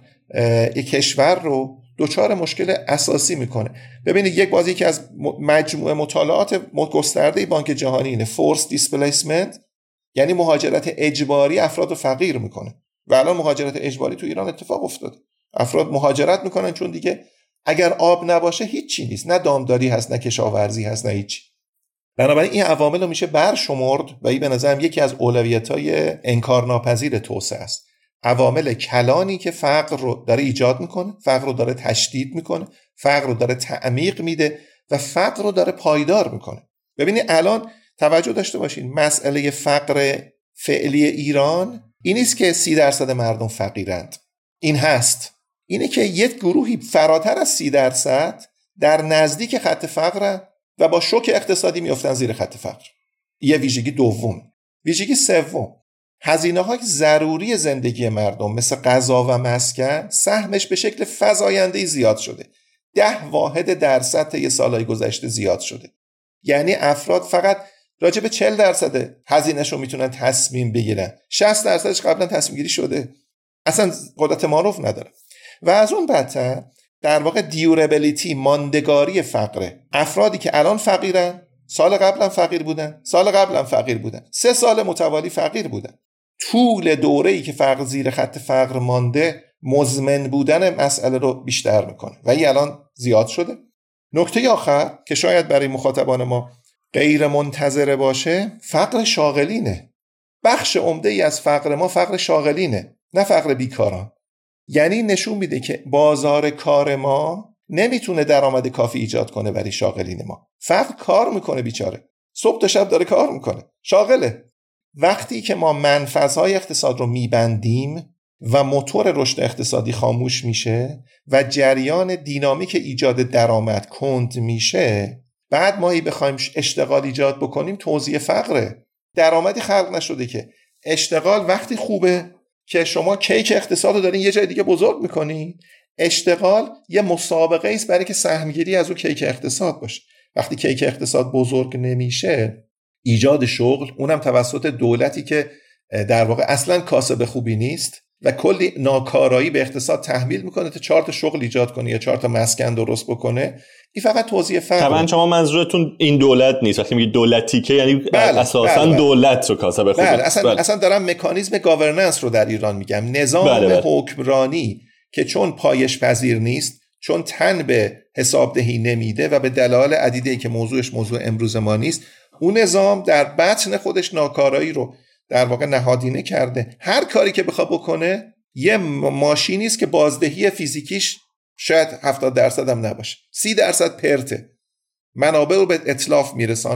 Speaker 3: یک کشور رو دچار مشکل اساسی میکنه. ببینید یک بازی که از مجموعه مطالعات گسترده بانک جهانی اینه، فورس دیسپلیسمنت، یعنی مهاجرت اجباری افراد رو فقیر میکنه و الان مهاجرت اجباری تو ایران اتفاق افتاده. افراد مهاجرت میکنن چون دیگه اگر آب نباشه هیچی نیست، نه دامداری هست، نه کشاورزی هست، نه هیچی. بنابراین این عوامل رو میشه برشمرد و این به نظرم یکی از اولویت‌های انکارناپذیر توسعه است. عوامل کلانی که فقر رو داره ایجاد میکنه، فقر رو داره تشدید میکنه، فقر رو داره تعمیق میده و فقر رو داره پایدار میکنه. ببینید الان توجه داشته باشین، مسئله فقر فعلی ایران این نیست که سی درصد مردم فقیرند، این هست اینه که یک گروهی فراتر از سی درصد در نزدیک خط فقر و با شوک اقتصادی میافتن زیر خط فقر. یه ویژگی دوم. ویژگی سوم، هزینه‌های ضروری زندگی مردم مثل غذا و مسکن سهمش به شکل فزاینده‌ای زیاد شده. ده واحد درصد طی سالهای گذشته زیاد شده. یعنی افراد فقط راجع به چهل درصد هزینه‌شو میتونن تصمیم بگیرن، شصت درصدش قبلا تصمیم گیری شده، اصلا قدرت معروف نداره. و از اون بدتر در واقع دیورابیلیتی، ماندگاری فقره. افرادی که الان فقیرن سال قبلا فقیر بودن، سال قبلا فقیر بودن، سه سال متوالی فقیر بودن. طول دوره‌ای که فقر زیر خط فقر مانده مزمن بودن مسئله رو بیشتر میکنه و این الان زیاد شده. نکته آخر که شاید برای مخاطبان ما غیر منتظره باشه، فقر شاغلینه. بخش عمده‌ای از فقر ما فقر شاغلینه، نه فقر بیکاران. یعنی نشون میده که بازار کار ما نمیتونه درآمد کافی ایجاد کنه برای شاغلین ما. فقر کار میکنه بیچاره، صبح تا شب داره کار میکنه، شاغله. وقتی که ما منفذهای اقتصاد رو میبندیم و موتور رشد اقتصادی خاموش میشه و جریان دینامیک ایجاد درآمد کند میشه، بعد ما هی بخوایم اشتغال ایجاد بکنیم توزیع فقره. درآمدی خلق نشده که. اشتغال وقتی خوبه که شما کیک اقتصاد رو دارین یه جای دیگه بزرگ میکنین، اشتغال یه مسابقه است برای که سهمگیری از اون کیک اقتصاد باشه. وقتی کیک اقتصاد بزرگ نمیشه، ایجاد شغل، اونم توسط دولتی که در واقع اصلا کاسب خوبی نیست و کلی ناکارایی به اقتصاد تحمیل میکنه تا چهار تا شغل ایجاد کنه یا چهار تا مسکن درست بکنه، این فقط توزیع فقر.
Speaker 1: طبعا شما منظورتون این دولت نیست. وقتی میگید دولتی که یعنی
Speaker 3: بله،
Speaker 1: اساسا بله، دولت رو کاسب خوبه.
Speaker 3: بله، اصلا بله. اصلا دارم مکانیزم گاورننس رو در ایران میگم. نظام بله، بله. حکمرانی که چون پایش پذیر نیست، چون تن به حسابدهی نمیده و به دلایل عدیده‌ای که موضوعش موضوع امروز ما نیست، اون نظام در بطن خودش ناکارایی رو در واقع نهادینه کرده. هر کاری که بخواد بکنه یه ماشینی است که بازدهی فیزیکیش شاید هفتاد درصد هم نباشه، سی درصد پرته، منابع رو به اتلاف میرسانه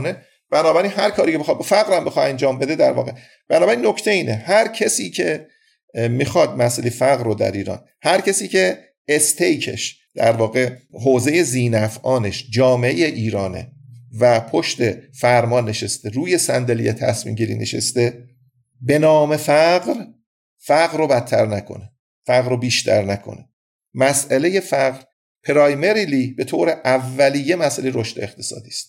Speaker 3: بنابراین هر کاری که بخواد فقر هم بخواد انجام بده در واقع، بنابراین نکته اینه هر کسی که میخواد مسئله فقر رو در ایران، هر کسی که استیکش در واقع حوزه ذینفعانش جامعه ایرانه و پشت فرمان نشسته، روی صندلی تصمیم گیری نشسته، به نام فقر فقر رو بدتر نکنه، فقر رو بیشتر نکنه. مسئله فقر پرایمریلی به طور اولیه مسئله رشد اقتصادی است،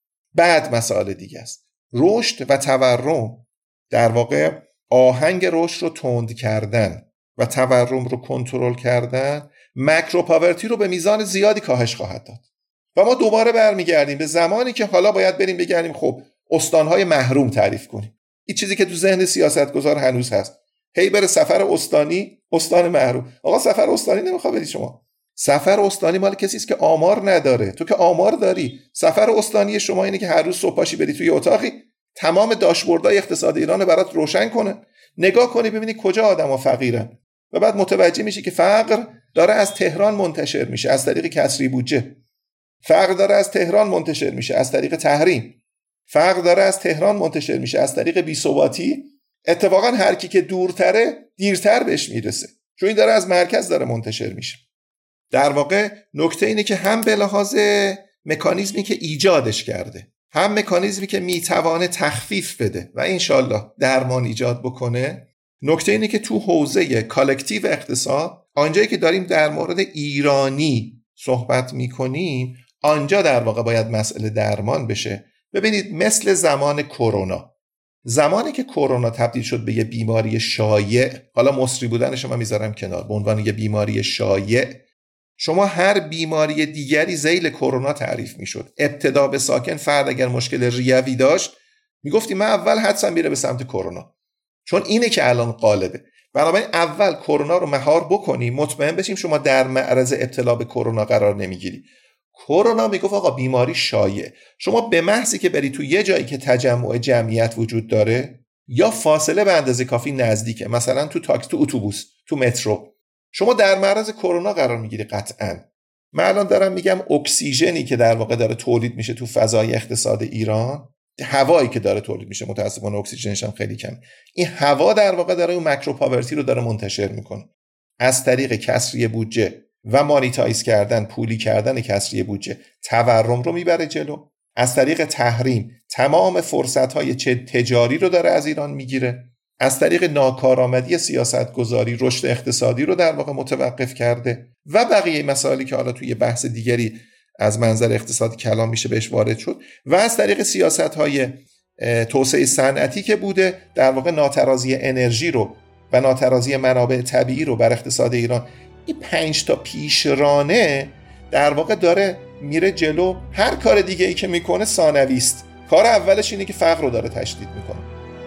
Speaker 3: بعد مسائل دیگه است. رشد و تورم در واقع آهنگ رشد رو تند کردن و تورم رو کنترل کردن ماکرو پاورتی رو به میزان زیادی کاهش خواهد داد و ما دوباره برمیگردیم به زمانی که حالا باید بریم بگردیم خب استانهای محروم تعریف کنیم. این چیزی که تو ذهن سیاستگزار هنوز هست، هی بره سفر استانی، استان محروم. آقا سفر استانی نمیخواد بدی شما، سفر استانی مال کسی است که آمار نداره. تو که آمار داری، سفر استانی شما اینه که هر روز صبح پاشی بری توی اتاقی تمام داشبوردهای اقتصاد ایران برات روشن کنه، نگاه کنی ببینی کجا آدما فقیرن و بعد متوجه میشی که فقر داره از تهران منتشر میشه از طریق کسری بودجه، فقر داره از تهران منتشر میشه از طریق تحریم، فقر داره از تهران منتشر میشه از طریق بی‌ثباتی. اتفاقا هر کی که دورتره دیرتر بهش میرسه، چون این داره از مرکز داره منتشر میشه. در واقع نکته اینه که هم به لحاظ مکانیزمی که ایجادش کرده، هم مکانیزمی که میتوانه تخفیف بده و انشالله درمان ایجاد بکنه. نکته اینه که تو حوزه کالکتیو اقتصاد، آنجایی که داریم در مورد ایرانی صحبت میکنیم، آنجا در واقع باید مسئله درمان بشه. ببینید مثل زمان کرونا، زمانی که کرونا تبدیل شد به یه بیماری شایع، حالا مصری بودنش من میذارم کنار، به عنوان یه بیماری شایع، شما هر بیماری دیگری ذیل کرونا تعریف میشد. ابتدا به ساکن فرد اگر مشکل ریوی داشت میگفتی من اول حدسم میره به سمت کرونا، چون اینه که الان غالبه. بنابراین اول کرونا رو مهار بکنیم، مطمئن بشیم شما در معرض ابتلا به کرونا قرار نمیگیری. کرونا میگفت آقا بیماری شایع، شما به محضی که بری تو یه جایی که تجمع جمعیت وجود داره یا فاصله به اندازه کافی نزدیکه، مثلا تو تاکسی، تو اتوبوس، تو مترو، شما در معرض کرونا قرار میگیری قطعاً. من الان دارم میگم اکسیژنی که در واقع داره تولید میشه تو فضای اقتصاد ایران، هوایی که داره تولید میشه، متاسفانه اکسیژنش هم خیلی کم، این هوا در واقع داره اون ماکرو پاورتی رو داره منتشر میکنه از طریق کسری بودجه و مانیتایز کردن، پولی کردن کسری بودجه، تورم رو میبره جلو. از طریق تحریم تمام فرصت‌های تجاری رو داره از ایران میگیره. از طریق ناکارآمدی سیاستگذاری رشد اقتصادی رو در واقع متوقف کرده و بقیه مسائلی که حالا توی بحث دیگری از منظر اقتصادی کلام میشه بهش وارد شد. و از طریق سیاست‌های توسعه صنعتی که بوده، در واقع ناترازی انرژی رو و ناترازی منابع طبیعی رو بر اقتصاد ایران. این پنج تا پیشرانه در واقع داره میره جلو. هر کار دیگه ای که میکنه ثانوی است. کار اولش اینه که فقر رو داره تشدید میکنه.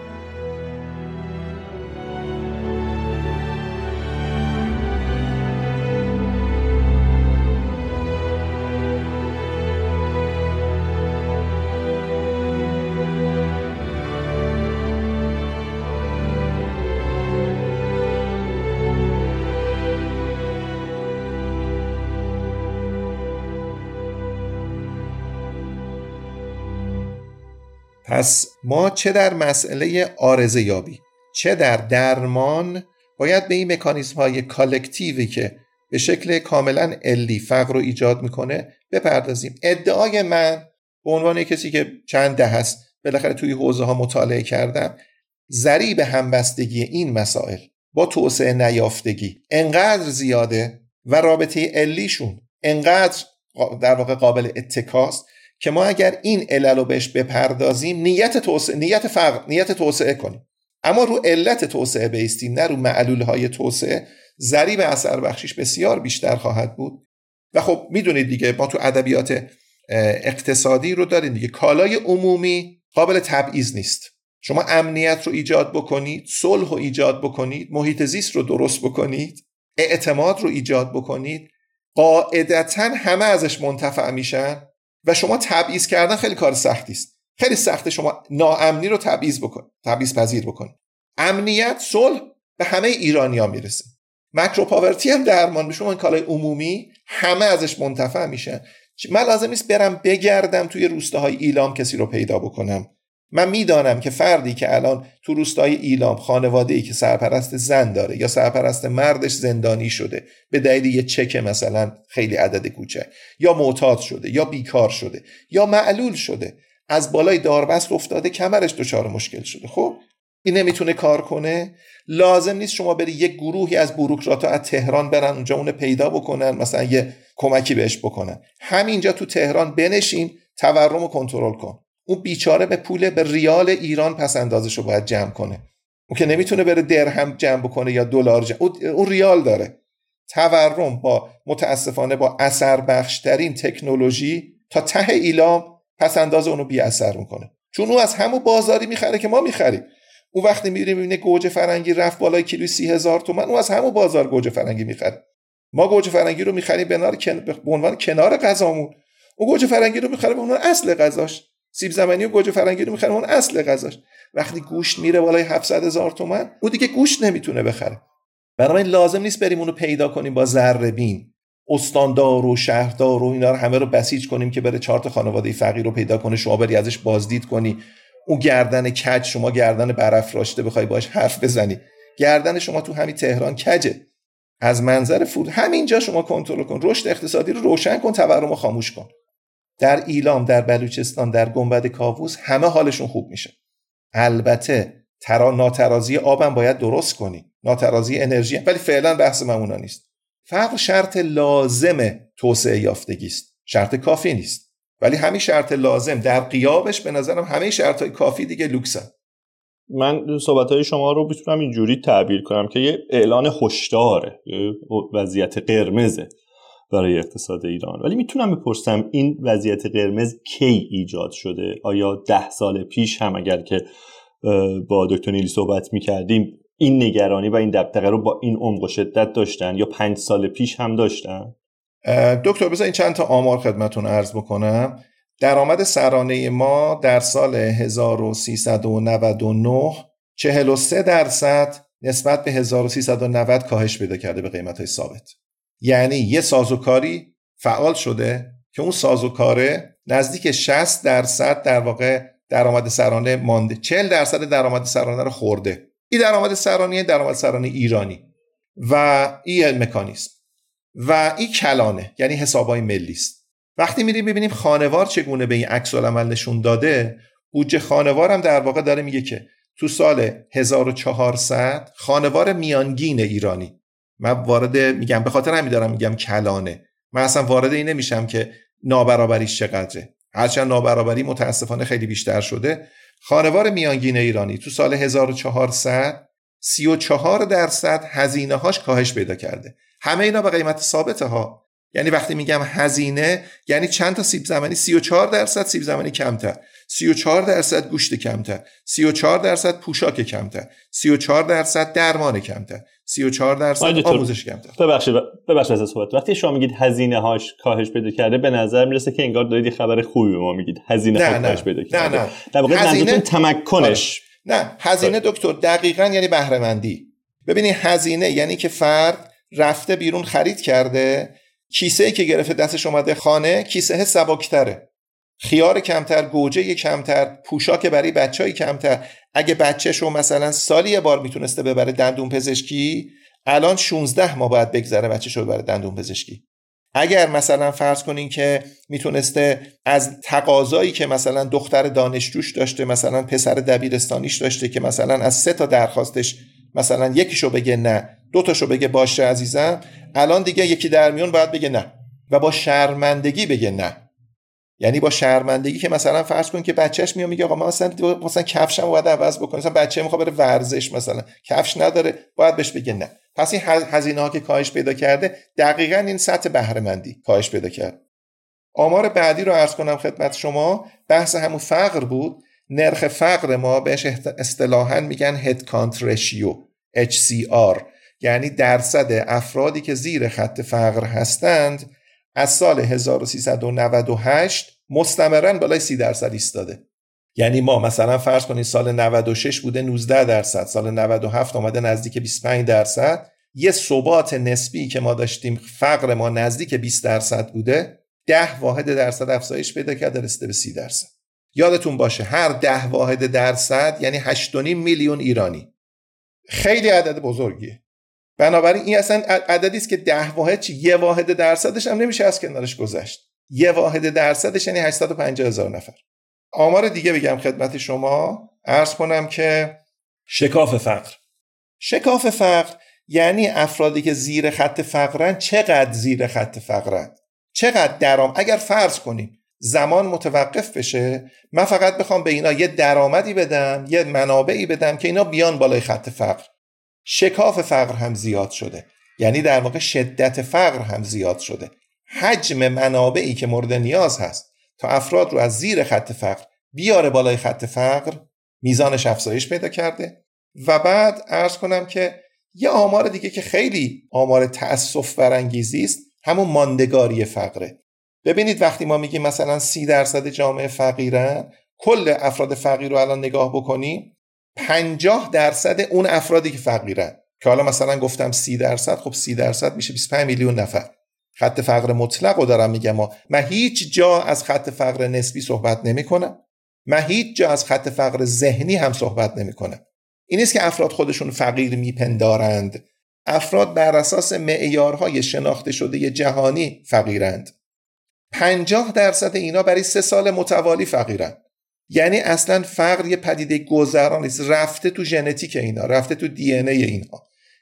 Speaker 3: پس ما چه در مسئله عارضه یابی چه در درمان باید به این مکانیزم های کالکتیوی که به شکل کاملا علی فقر رو ایجاد میکنه بپردازیم. ادعای من به عنوان کسی که چند ده هست بالاخره توی حوزه ها مطالعه کردم، ضریب همبستگی این مسائل با توسعه نیافتگی انقدر زیاده و رابطه علیشون انقدر در واقع قابل اتکاست که ما اگر این علل رو بهش بپردازیم، نیت توسعه، نیت فقر، نیت توسعه کنیم، اما رو علت توسعه بیستیم نه رو معلولهای توسعه، ضریب اثر بخشیش بسیار بیشتر خواهد بود. و خب میدونید دیگه ما تو ادبیات اقتصادی رو داریم دیگه، کالای عمومی قابل تبعیض نیست. شما امنیت رو ایجاد بکنید، صلح رو ایجاد بکنید، محیط زیست رو درست بکنید، اعتماد رو ایجاد بکنید، قاعدتاً همه ازش منتفع میشن. و شما تبعیض کردن خیلی کار سختی است. خیلی سخته شما ناامنی رو تبعیض بکنید، تبعیض پذیر بکنید. امنیت، صلح به همه ایرانی‌ها میرسه. ماکرو پاورتی هم درمان بشه، اون کالای عمومی همه ازش منتفع میشن. من لازم نیست برم بگردم توی روستاهای ایلام کسی رو پیدا بکنم. من میدانم که فردی که الان تو روستای ایلام خانواده‌ای که سرپرست زن داره یا سرپرست مردش زندانی شده به دلیل یه چک مثلا خیلی عدد کوچک، یا معتاد شده یا بیکار شده یا معلول شده، از بالای داربست افتاده، کمرش دچار مشکل شده، خب این نمیتونه کار کنه. لازم نیست شما بری یک گروهی از بوروکرات‌ها از تهران برن اونجا اون پیدا بکنن، مثلا یه کمکی بهش بکنن. همینجا تو تهران بنشین، تورم رو کنترل کن. اون بیچاره به پول به ریال ایران پس اندازشو باید جمع کنه. اون که نمیتونه بره درهم جمع بکنه یا دلار جمع، اون ریال داره. تورم با متاسفانه با اثر بخشترین تکنولوژی تا ته ایلام پس انداز اونو بی اثر میکنه، چون اون از همون بازاری میخره که ما میخریم. اون وقتی میبینیم میبینه گوجه فرنگی رفت بالای کیلوی سی هزار تومان، اون از همون بازار گوجه فرنگی میخره. ما گوجه فرنگی رو میخریم به عنوان کنار غذامون، اون گوجه فرنگی رو میخره به عنوان اصل غذاش. سیب زمینی و گوجه فرنگی رو میخره اون اصل غذاش. وقتی گوشت میره بالای هفتصد هزار تومان، اون دیگه گوشت نمیتونه بخره. بنابراین لازم نیست بریم اونو پیدا کنیم با ذره بین، استاندار و شهردار و اینا رو همه رو بسیج کنیم که بره چهار تا خانواده فقیر رو پیدا کنه، شما بری ازش بازدید کنی. اون گردن کج، شما گردن برافراشته بخوای باش حرف بزنی، گردن شما تو همین تهران کجه. از منظر فود همینجا شما کنترل کن، رشد اقتصادی رو روشن کن، تورم رو خاموش کن. در ایلام، در بلوچستان، در گنبد کاووس همه حالشون خوب میشه. البته ترا ناترازی آبم باید درست کنی، ناترازی انرژی، ولی فعلا بحث من اونا نیست. فقر شرط لازم توسعه یافتگی است، شرط کافی نیست، ولی همین شرط لازم در غیابش به نظرم همه شرطهای کافی دیگه لوکسن.
Speaker 1: من صحبت‌های شما رو میتونم اینجوری تعبیر کنم که یه اعلان هشداره، وضعیت قرمزه برای اقتصاد ایران. ولی میتونم بپرسم این وضعیت قرمز کی ایجاد شده؟ آیا ده سال پیش هم اگر که با دکتر نیلی صحبت میکردیم این نگرانی و این دغدغه رو با این عمق و شدت داشتن، یا پنج سال پیش هم داشتن؟
Speaker 3: دکتر بذار این چند تا آمار خدمتون عرض بکنم. درآمد سرانه ما در سال هزار و سیصد و نود و نه چهل و سه درصد نسبت به هزار و سیصد و نود کاهش پیدا کرده به قیمت‌های ثابت. یعنی یه سازوکاری فعال شده که اون سازوکاره نزدیک شصت درصد در واقع درآمد سرانه مانده، چهل درصد درآمد سرانه رو خورده. این درآمد سرانه درآمد سرانه ایرانی و این مکانیزم و این کلانه، یعنی حسابای ملی است. وقتی میریم ببینیم خانوار چگونه به این عکس العمل نشون داده، بودجه خانوار هم در واقع داره میگه که تو سال هزار و چهارصد خانوار میانگین ایرانی، من وارد میگم به خاطر همین دارم میگم کلانه، من اصلا وارد این نمیشم که نابرابریش چقدره، هرچند نابرابری متاسفانه خیلی بیشتر شده. خانوار میانگین ایرانی تو سال هزار و چهارصد سی و چهار درصد هزینه هاش کاهش پیدا کرده. همه اینا به قیمت ثابته ها. یعنی وقتی میگم هزینه یعنی چند تا سیب زمینی، سی و چهار درصد سیب زمینی کمتر، سی و چهار درصد گوشت کمتر، سی و چهار درصد پوشاک کمتر، سی و چهار درصد درمان کمتر، سی و چهار درصد آموزش کمتر.
Speaker 1: ببخشید ببخشید از صحبت. وقتی شما میگید هزینه هاش کاهش پیدا کرده، به نظر میرسه که انگار دارید خبر خوبی به ما میگید. هزینه ها کاهش پیدا کرده.
Speaker 3: نه نه.
Speaker 1: در واقع منظورتون تمکنش.
Speaker 3: نه، هزینه دکتر دقیقاً یعنی بهره مندی. ببینید هزینه یعنی که فرد رفته بیرون خرید کرده، کیسه‌ای که گرفته دستش اومده خانه، کیسه سبک‌تره، خیار کمتر، گوجه کمتر، پوشاک برای بچه‌ای کمتر. اگه بچه‌شو مثلا سالی یه بار میتونسته ببره دندون پزشکی، الان شانزده ماه باید بگذره بچه‌شو ببره دندون پزشکی. اگر مثلا فرض کنین که میتونسته از تقاضایی که مثلا دختر دانشجوش داشته، مثلا پسر دبیرستانیش داشته که مثلا از سه تا درخواستش مثلا یکیشو بگه نه، دو تاشو بگه باشه عزیزم، الان دیگه یکی در میون باید بگه نه و با شرمندگی بگه نه. یعنی با شرمندگی که مثلا فرض کن که بچهش میاد میگه آقا من مثلا مثلا کفشم باید عوض بکنم، مثلا بچه میخواد بره ورزش، مثلا کفش نداره، باید بهش بگه نه. پس این هزینه ها که کاهش پیدا کرده، دقیقاً این سطح بهره مندی کاهش پیدا کرد. آمار بعدی رو عرض کنم خدمت شما، بحث همون فقر بود. نرخ فقر ما بهش اصطلاحاً میگن هد کانت رشیو، اچ سی آر، یعنی درصد افرادی که زیر خط فقر هستند از سال هزار و سیصد و نود و هشت مستمراً بالای سی درصد ایستاده. یعنی ما مثلا فرض کنید سال نود و شش بوده نوزده درصد، سال نود و هفت اومده نزدیک بیست و پنج درصد، یه ثبات نسبی که ما داشتیم، فقر ما نزدیک بیست درصد بوده. ده واحد درصد افزایش پیدا کرده، رسیده به سی درصد. یادتون باشه هر ده واحد درصد یعنی هشت و نیم میلیون ایرانی. خیلی عدد بزرگیه. بنابراین این اصلا عددی است که ده واحد چی؟ یه واحد درصدش هم نمیشه از کنارش گذشت. یه واحد درصدش یعنی هشتصد و پنجاه هزار نفر. آمار دیگه بگم خدمت شما، عرض کنم که شکاف فقر. شکاف فقر یعنی افرادی که زیر خط فقرن چقدر زیر خط فقرن، چقدر درآمد. اگر فرض کنیم زمان متوقف بشه، من فقط بخوام به اینا یه درآمدی بدم، یه منابعی بدم که اینا بیان بالای خط فقر، شکاف فقر هم زیاد شده، یعنی در واقع شدت فقر هم زیاد شده. حجم منابعی که مورد نیاز هست تا افراد رو از زیر خط فقر بیاره بالای خط فقر، میزانش افزایش پیدا کرده. و بعد عرض کنم که یه آمار دیگه که خیلی آمار تأسف برانگیزی است، همون ماندگاری فقره. ببینید وقتی ما میگیم مثلا سی درصد جامعه فقیرن، کل افراد فقیر رو الان نگاه بکنیم، پنجاه درصد اون افرادی که فقیرن، که حالا مثلا گفتم سی درصد، خب سی درصد میشه بیست و پنج میلیون نفر. خط فقر مطلق رو دارم میگم، من هیچ جا از خط فقر نسبی صحبت نمی کنم، من هیچ جا از خط فقر ذهنی هم صحبت نمی کنم. این نیست که افراد خودشون فقیر میپندارند، افراد بر اساس معیارهای شناخته شده جهانی فقیرند. پنجاه درصد اینا برای سه سال متوالی فقیرند. یعنی اصلا فقر یه پدیده گذرا نیست، رفته تو ژنتیک اینا، رفته تو دی ان ای اینها.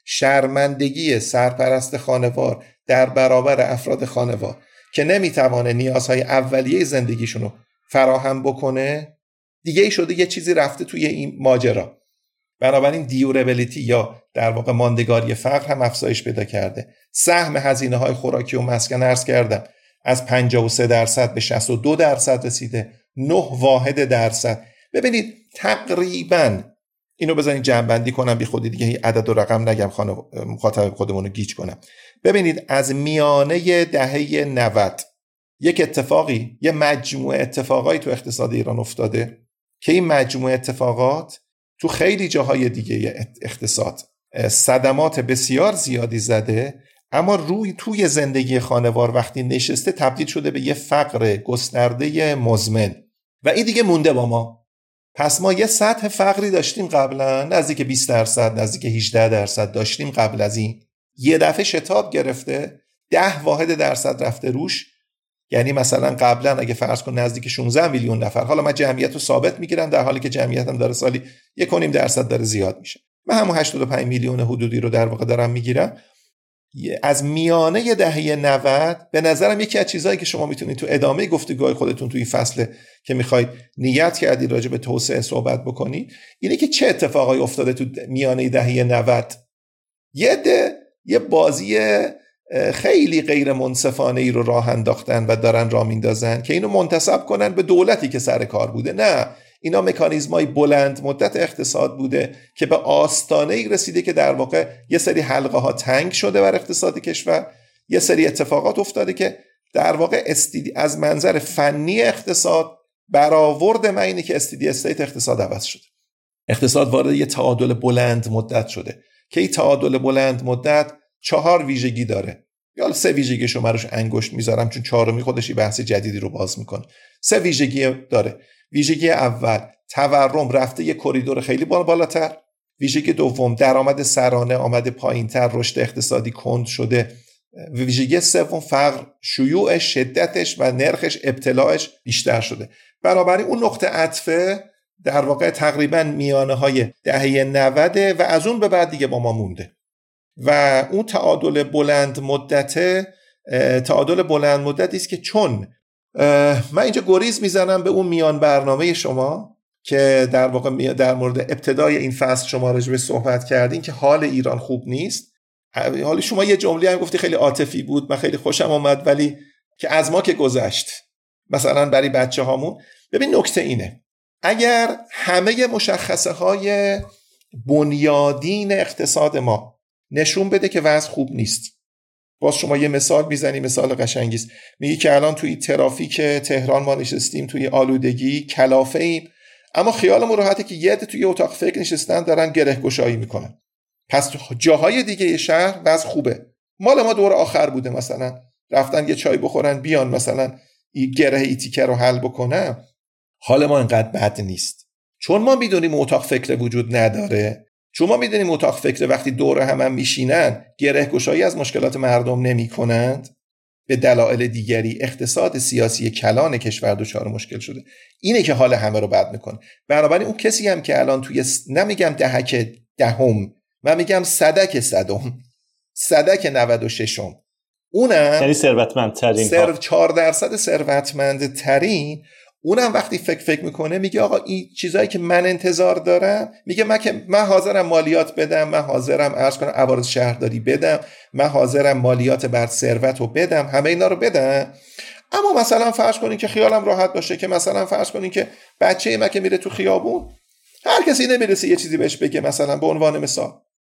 Speaker 3: شرمندگی سرپرست خانوار در برابر افراد خانوار که نمیتوانه نیازهای اولیه زندگیشونو فراهم بکنه، دیگه ای شده یه چیزی رفته توی این ماجرا. بنابراین دیوربیلیتی یا در واقع ماندگاری فقر هم افزایش پیدا کرده. سهم هزینه های خوراکی و مسکن عرض کردم از پنجاه و سه درصد به شصت و دو درصد رسیده، نه واحد درصد. ببینید تقریبا اینو بزنید جمع‌بندی کنم، بی خودی دیگه عدد و رقم نگم، خانم مخاطب خودمون رو گیج کنم. ببینید از میانه دهه نود یک اتفاقی، یه مجموعه اتفاقایی تو اقتصاد ایران افتاده که این مجموعه اتفاقات تو خیلی جاهای دیگه اقتصاد صدمات بسیار زیادی زده، اما روی توی زندگی خانوار وقتی نشسته تبدیل شده به یه فقر گسترده مزمن و این دیگه مونده با ما. پس ما یه سطح فقری داشتیم قبلا نزدیک بیست درصد، نزدیک هجده درصد داشتیم قبل از این، یه دفعه شتاب گرفته، ده واحد درصد رفته روش. یعنی مثلا قبلا اگه فرض کن نزدیک شانزده میلیون نفر، حالا من جمعیت رو ثابت میگیرم در حالی که جمعیت هم داره سالی یک و نیم درصد داره زیاد میشه، من همون هشتاد و پنج میلیون حدودی رو در واقع دارم میگیرم. از میانه دهه نود به نظرم یکی از چیزهایی که شما میتونید تو ادامه گفتگوهای خودتون توی فصل که میخواید نیت کردید راجع به توسعه صحبت بکنید، اینه که چه اتفاقایی افتاده تو میانه دهه نود. یه ده یه بازی خیلی غیر منصفانه ای رو راه انداختن و دارن راه میندازن که اینو منتسب کنن به دولتی که سر کار بوده. نه، اینا مکانیزمای بلند مدت اقتصاد بوده که به آستانه ای رسیده که در واقع یه سری حلقه ها تنگ شده بر اقتصاد کشور، یه سری اتفاقات افتاده که در واقع استیدی از منظر فنی اقتصاد برآورد من اینه که استیدی استیت اقتصاد عوض شده. اقتصاد وارد یه تعادل بلند مدت شده که این تعادل بلند مدت چهار ویژگی داره. یا سه ویژگی شما روش انگشت میذارم چون چهارمی خودش بحث جدیدی رو باز میکنه. سه ویژگی داره. ویژگی اول تورم رفته یه کریدور خیلی بالاتر. ویژگی دوم درآمد سرانه آمده پایینتر، رشد اقتصادی کند شده. ویژگی سوم فقر شیوع شدتش و نرخش ابتلاعش بیشتر شده. بنابراین اون نقطه عطفه در واقع تقریبا میانه های دهه نود و از اون به بعد دیگه با ما مونده و اون تعادل بلند مدته تعادل بلند مدتی است که چون من اینجا گریز میزنم به اون میان برنامه شما که در واقع در مورد ابتدای این فصل شما راجع به صحبت کردین که حال ایران خوب نیست. حالا شما یه جمله هم گفتی خیلی عاطفی بود، من خیلی خوشم اومد، ولی که از ما که گذشت مثلا برای بچه هامون. ببین نکته اینه، اگر همه مشخصه های بنیادین اقتصاد ما نشون بده که وضع خوب نیست، باز شما یه مثال میزنی، مثال قشنگی است، میگی که الان توی ترافیک تهران ما نشستیم توی آلودگی کلافه ایم، اما خیالمون راحته که یه عده توی اتاق فکر نشستن دارن گره گشایی میکنن. پس جاهای دیگه شهر وضع خوبه، مال ما دور آخر بوده مثلا رفتن یه چای بخورن بیان مثلا این گره ای تیکه رو حل بکنن، حال ما اینقدر بد نیست. چون ما میدونیم اتاق فکر وجود نداره، چون ما میدونیم اتاق فکر وقتی دور هم هم میشینن گره گشایی از مشکلات مردم نمی کنند، به دلایل دیگری اقتصاد سیاسی کلان کشور دچار مشکل شده، اینه که حال همه رو بد میکنه. بنابراین اون کسی هم که الان توی نمیگم دهک دهم، من میگم صدک صدم، صدک نود و ششم، اونم
Speaker 1: یعنی ثروتمندترین
Speaker 3: سر چهار درصد ثروتمندترین، اونم وقتی فکر فکر میکنه میگه آقا این چیزایی که من انتظار دارم، میگه من که من حاضرم مالیات بدم، من حاضرم عرض کنم عوارض شهرداری بدم، من حاضرم مالیات بر ثروت رو بدم، همه اینا رو بدم، اما مثلا فرض کنین که خیالم راحت باشه که مثلا فرض کنین که بچه من که میره تو خیابون هر کسی نمیرسه یه چیزی بهش بگه، مثلا به عنوان مثال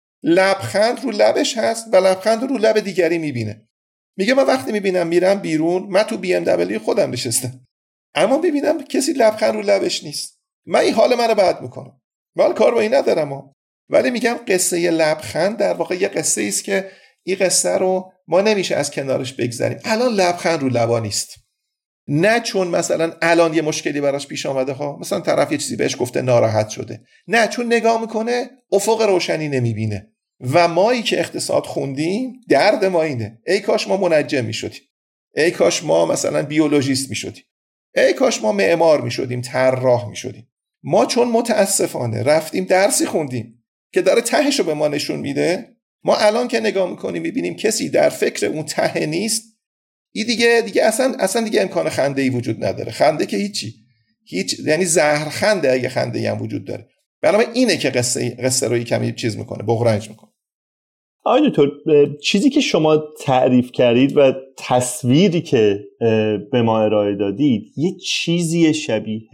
Speaker 3: لبخند رو لبش هست و لبخند رو لب دیگری میبینه. میگه من وقتی میبینم میرم بیرون، من تو بی ام دبلیو خودم نشستم اما ببینم کسی لبخند رو لبش نیست، من این حال منو بد میکنم. من کار با این ندارم ها. ولی میگم قصه لبخند در واقع یه قصه است که این قصه رو ما نمیشه از کنارش بگذریم. الان لبخند رو لبا نیست، نه چون مثلا الان یه مشکلی براش پیش آمده ها، مثلا طرف یه چیزی بهش گفته ناراحت شده، نه چون نگاه میکنه افق روشنی نمیبینه. و مایی که اقتصاد خوندیم درد ما اینه، ای کاش ما منجم میشدیم، ای کاش ما مثلا بیولوژیست میشدیم، ای کاش ما معمار میشدیم، طراح میشدیم. ما چون متاسفانه رفتیم درسی خوندیم که داره تهش رو به ما نشون میده، ما الان که نگاه میکنیم میبینیم کسی در فکر اون ته نیست، این دیگه دیگه اصلا اصلا دیگه امکان خنده ای وجود نداره. خنده که هیچی، هیچ، یعنی زهر خنده اگه خنده ای هم وجود داره. بنابراین اینه که قصه قصه رو کمی چیز میکنه، بغرنج میکنه.
Speaker 1: آقای دکتر، چیزی که شما تعریف کردید و تصویری که به ما ارائه دادید یه چیزی شبیه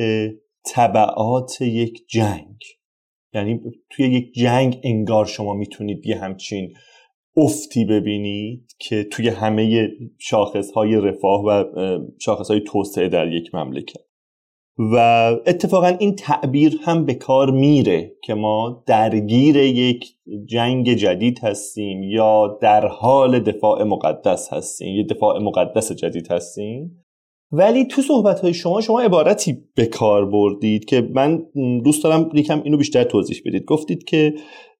Speaker 1: تبعات یک جنگ، یعنی توی یک جنگ انگار شما میتونید یه همچین افتی ببینید که توی همه شاخصهای رفاه و شاخصهای توسعه در یک مملکت. و اتفاقا این تعبیر هم به کار میره که ما درگیر یک جنگ جدید هستیم یا در حال دفاع مقدس هستیم، یه دفاع مقدس جدید هستیم. ولی تو صحبت‌های شما شما عبارتی به کار بردید که من دوست دارم یکم اینو بیشتر توضیح بدید. گفتید که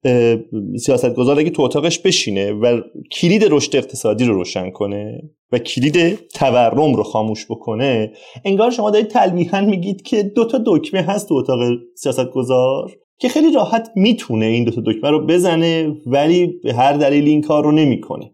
Speaker 1: سیاستگزار اگه تو اتاقش بشینه و کلید رشد اقتصادی رو روشن کنه و کلید تورم رو خاموش بکنه، انگار شما دارید تلویحاً میگید که دو تا دکمه هست تو اتاق سیاستگزار که خیلی راحت میتونه این دو تا دکمه رو بزنه ولی به هر دلیل این کار رو نمیکنه.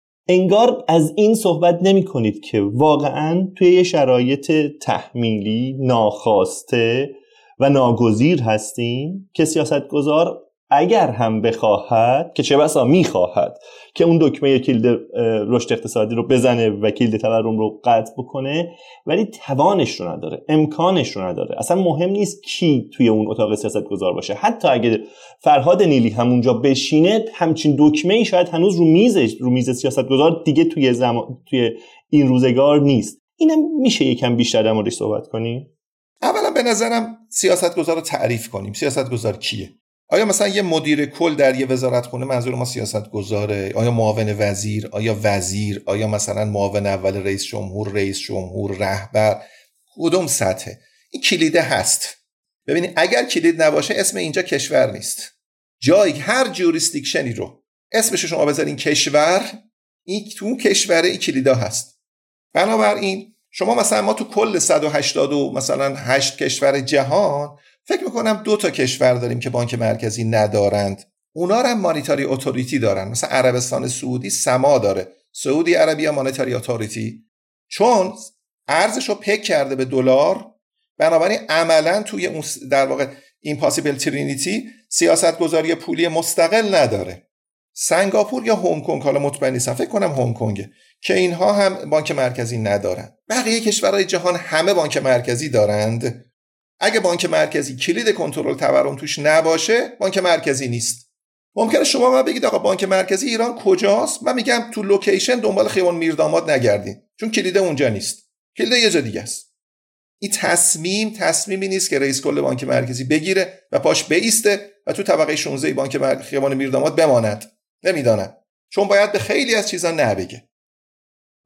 Speaker 1: انگار از این صحبت نمی کنید که واقعاً توی یه شرایط تحمیلی ناخواسته و ناگزیر هستیم که سیاستگزار اگر هم بخواهد، که چه بسا میخواهد، که اون دکمه کلید رشد اقتصادی رو بزنه و کلید تورم رو قطع بکنه، ولی توانش رو نداره، امکانش رو نداره. اصلا مهم نیست کی توی اون اتاق سیاستگزار باشه، حتی اگه فرهاد نیلی همونجا بشینه، همچین دکمه‌ای شاید هنوز رو میزش رو میز سیاستگزار دیگه توی زمان توی این روزگار نیست. اینم میشه یکم بیشتر در موردش صحبت کنیم.
Speaker 3: اولا به نظرم سیاستگزار رو تعریف کنیم. سیاستگزار کیه؟ آیا مثلا یه مدیر کل در یه وزارتخونه منظور ما سیاستگزاره؟ آیا معاون وزیر؟ آیا وزیر؟ آیا مثلا معاون اول رئیس جمهور، رئیس جمهور، رهبر؟ کدوم سطحه؟ این کلیده هست. ببینید اگر کلید نباشه اسم اینجا کشور نیست. جایی هر جوریسدیکشنی رو اسمش شما بذارین کشور، این تو اون کشوره این کلیدا هست. بنابراین شما مثلا ما تو کل صد و هشتاد و مثلا هشت کشور جهان فکر میکنم دو تا کشور داریم که بانک مرکزی ندارند. اونا رو هم مانیتاری اتوریتی دارن. مثلا عربستان سعودی سما داره، سعودی عربیه مانیتاری اتوریتی، چون ارزش رو پک کرده به دلار. بنابراین عملا توی اون در واقع ایمپاسیبل ترینیتی سیاستگزاری پولی مستقل نداره. سنگاپور یا هنگ کنگ، حالا مطمئن نیستم، فکر کنم هنگ کنگه، که اینها هم بانک مرکزی ندارن. بقیه کشورهای جهان همه بانک مرکزی دارند. اگه بانک مرکزی کلید کنترل تورم توش نباشه، بانک مرکزی نیست. ممکنه شما من بگید آقا بانک مرکزی ایران کجاست؟ من میگم تو لوکیشن دنبال خیابان میرداماد نگردین، چون کلید اونجا نیست، کلید یه جا دیگه است. این تصمیم تصمیمی نیست که رئیس کل بانک مرکزی بگیره و پاش بیسته و تو طبقه شانزده بانک مر... خیابان میرداماد بماند. نمیدانم، چون باید به خیلی از چیزا نبگه.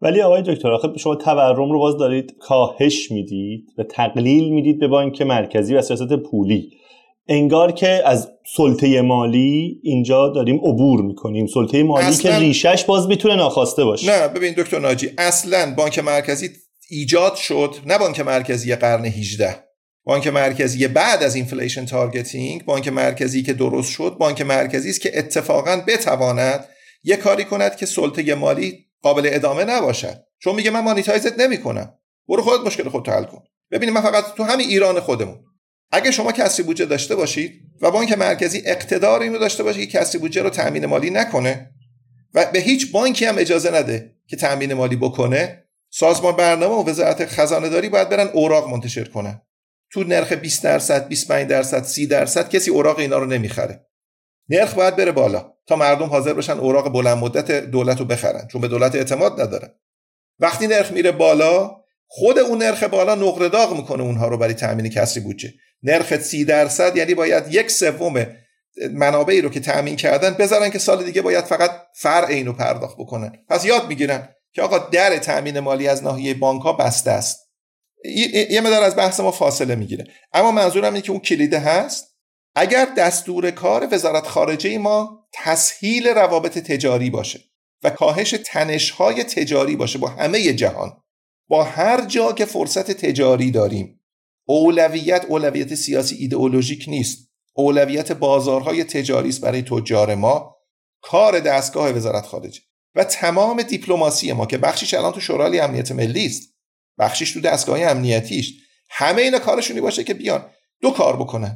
Speaker 1: ولی آقای دکتر آخه شما تورم رو باز دارید کاهش میدید و تقلیل میدید به بانک مرکزی و سیاست پولی، انگار که از سلطه مالی اینجا داریم عبور میکنیم، سلطه مالی اصلاً... که ریشش باز میتونه ناخواسته باشه.
Speaker 3: نه ببین دکتر ناجی، اصلا بانک مرکزی ایجاد شد نه بانک مرکزی قرن هجدهم، بانک مرکزی بعد از اینفلیشن تارگتینگ، بانک مرکزی که درست شد بانک مرکزی است که اتفاقاً بتواند یک کاری کند که سلطه مالی قابل ادامه نباشد، چون میگه من مانیتایزت نمیکنم، برو خودت مشکل خودت حل کن. ببینید من فقط تو همین ایران خودمون اگه شما کسری بودجه داشته باشید و بانک مرکزی اقتدار اینو داشته باشه که کسری بودجه رو تامین مالی نکنه و به هیچ بانکی هم اجازه نده که تامین مالی بکنه، سازمان برنامه و وزارت خزانه داری باید برن اوراق منتشر کنن تو نرخ بیست درصد، بیست و پنج درصد، سی درصد، کسی اوراق اینا رو نمیخره. نرخ باید بره بالا تا مردم حاضر بشن اوراق بلند مدت دولت رو بخرن، چون به دولت اعتماد ندارن. وقتی نرخ میره بالا، خود اون نرخ بالا نقره داغ میکنه اونها رو برای تامین کسری بودجه. نرخ سی درصد یعنی باید یک سوم منابعی رو که تامین کردن بذارن که سال دیگه باید فقط فرع اینو پرداخت بکنن. پس یاد میگیرن که آقا در تامین مالی از ناحیه بانک‌ها بسته است. یه مقدار از بحث ما فاصله میگیره، اما منظورم اینه که اون کلیده هست. اگر دستور کار وزارت خارجه ما تسهیل روابط تجاری باشه و کاهش تنش‌های تجاری باشه با همه جهان، با هر جا که فرصت تجاری داریم، اولویت اولویت سیاسی ایدئولوژیک نیست، اولویت بازارهای تجاری است برای تجار ما، کار دستگاه وزارت خارجه و تمام دیپلماسی ما که بخشیش الان تو شورای امنیت ملی است، بخشیش تو دستگاه امنیتیش، همه اینا کارشونی باشه که بیان دو کار بکنن: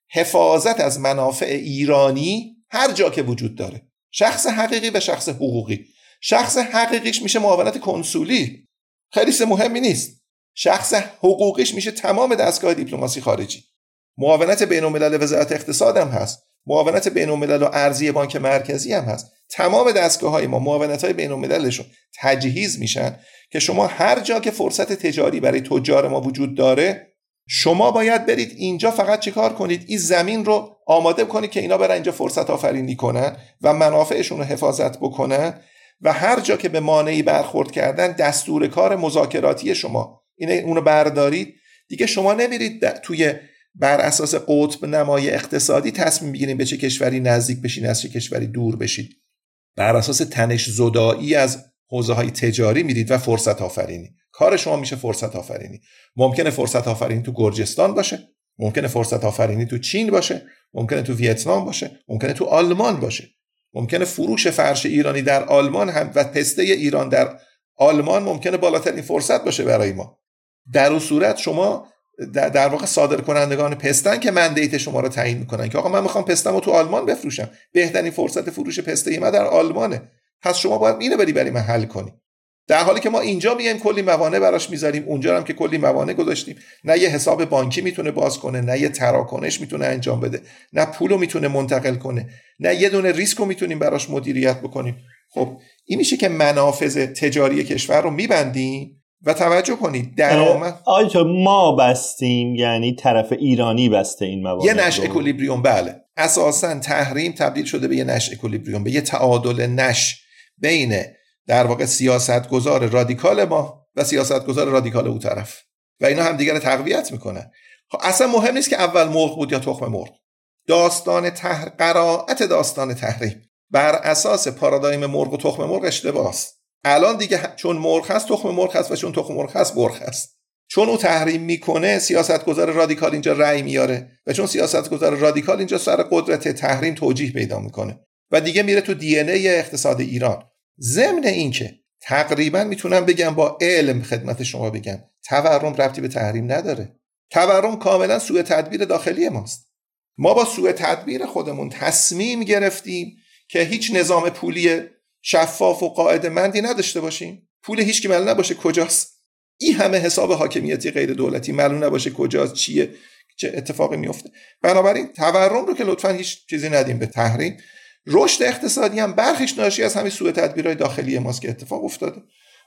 Speaker 3: حفاظت از منافع ایرانی هر جا که وجود داره، شخص حقیقی و شخص حقوقی. شخص حقیقیش میشه معاونت کنسولی، خیلی چیز مهمی نیست. شخص حقوقیش میشه تمام دستگاه دیپلماسی خارجی. معاونت بین‌الملل وزارت اقتصاد هم هست، معاونت بین‌الملل و ارزی بانک مرکزی هم هست. تمام دستگاه‌های ما معاونت‌های بین‌المللشون تجهیز میشن که شما هر جا که فرصت تجاری برای تجار ما وجود داره، شما باید برید اینجا فقط چیکار کنید؟ این زمین رو آماده کنید که اینا برن اینجا فرصت آفرینی کنن و منافعشون رو حفاظت بکنن و هر جا که به مانعی برخورد کردن دستور کار مذاکراتی شما اینه، اونو بردارید. دیگه شما نمیرید توی بر اساس قطب نمای اقتصادی تصمیم بگیرید به چه کشوری نزدیک بشین از چه کشوری دور بشید. بر اساس تنش زدایی از حوزه‌های تجاری میرید و فرصت آفرینی. کار شما میشه فرصت آفرینی. ممکنه فرصت آفرینی تو گرجستان باشه، ممکنه فرصت آفرینی تو چین باشه، ممکنه تو ویتنام باشه، ممکنه تو آلمان باشه، ممکنه فروش فرش ایرانی در آلمان هم و پسته ایران در آلمان ممکنه بالاترین فرصت باشه برای ما. در اون صورت شما در واقع صادر کنندگان پستن که مندیت شما رو تعیین میکنن که آقا من میخوام پستمو تو آلمان بفروشم، بهترین فرصت فروش پسته ما در آلمانه، پس شما باید اینو بری برای من حل کنی. در حالی که ما اینجا میایم کلی موانع براش میذاریم، اونجا هم که کلی موانع گذاشتیم، نه یه حساب بانکی میتونه باز کنه، نه یه تراکنش میتونه انجام بده، نه پولو میتونه منتقل کنه، نه یه دونه ریسکو میتونیم براش مدیریت بکنیم. خب این میشه که منافذ تجاری کشور رو میبندیم و توجه کنید درآمد
Speaker 1: آیا ما بستیم، یعنی طرف ایرانی بسته این موانع.
Speaker 3: یه نش اکولیبریوم، بله اساساً تحریم تبدیل شده به یه نش اکولیبریوم، به یه تعادل نش بین در واقع سیاستگزار رادیکال ما و سیاستگزار رادیکال اون طرف و اینا هم دیگر تقویت میکنن. خب اصلا مهم نیست که اول مرغ بود یا تخم مرغ. داستان تحر... قرائت داستان تحریم بر اساس پارادایم مرغ و تخم مرغ اشتباه است. الان دیگه چون مرغ هست تخم مرغ هست و چون تخم مرغ هست مرغ هست. چون او تحریم میکنه سیاستگزار رادیکال اینجا رأی میاره و چون سیاستگزار رادیکال اینجا سر قدرت تحریم توجیه پیدا میکنه و دیگه میره تو دی ان ای اقتصاد ایران. ضمن این که تقریبا میتونم بگم با علم خدمت شما بگم تورم ربطی به تحریم نداره. تورم کاملا سوء تدبیر داخلی ماست. ما با سوء تدبیر خودمون تصمیم گرفتیم که هیچ نظام پولی شفاف و قاعده‌مندی نداشته باشیم. پول هیچ کی معلوم نباشه کجاست. این همه حساب حاکمیتی غیر دولتی معلوم نباشه کجاست، چیه، چه اتفاقی میفته. بنابراین تورم رو که لطفاً هیچ چیزی ندیم به تحریم. رشد اقتصادی هم برخیش ناشی از همین سوء تدبیرهای داخلی ماست که اتفاق افتاده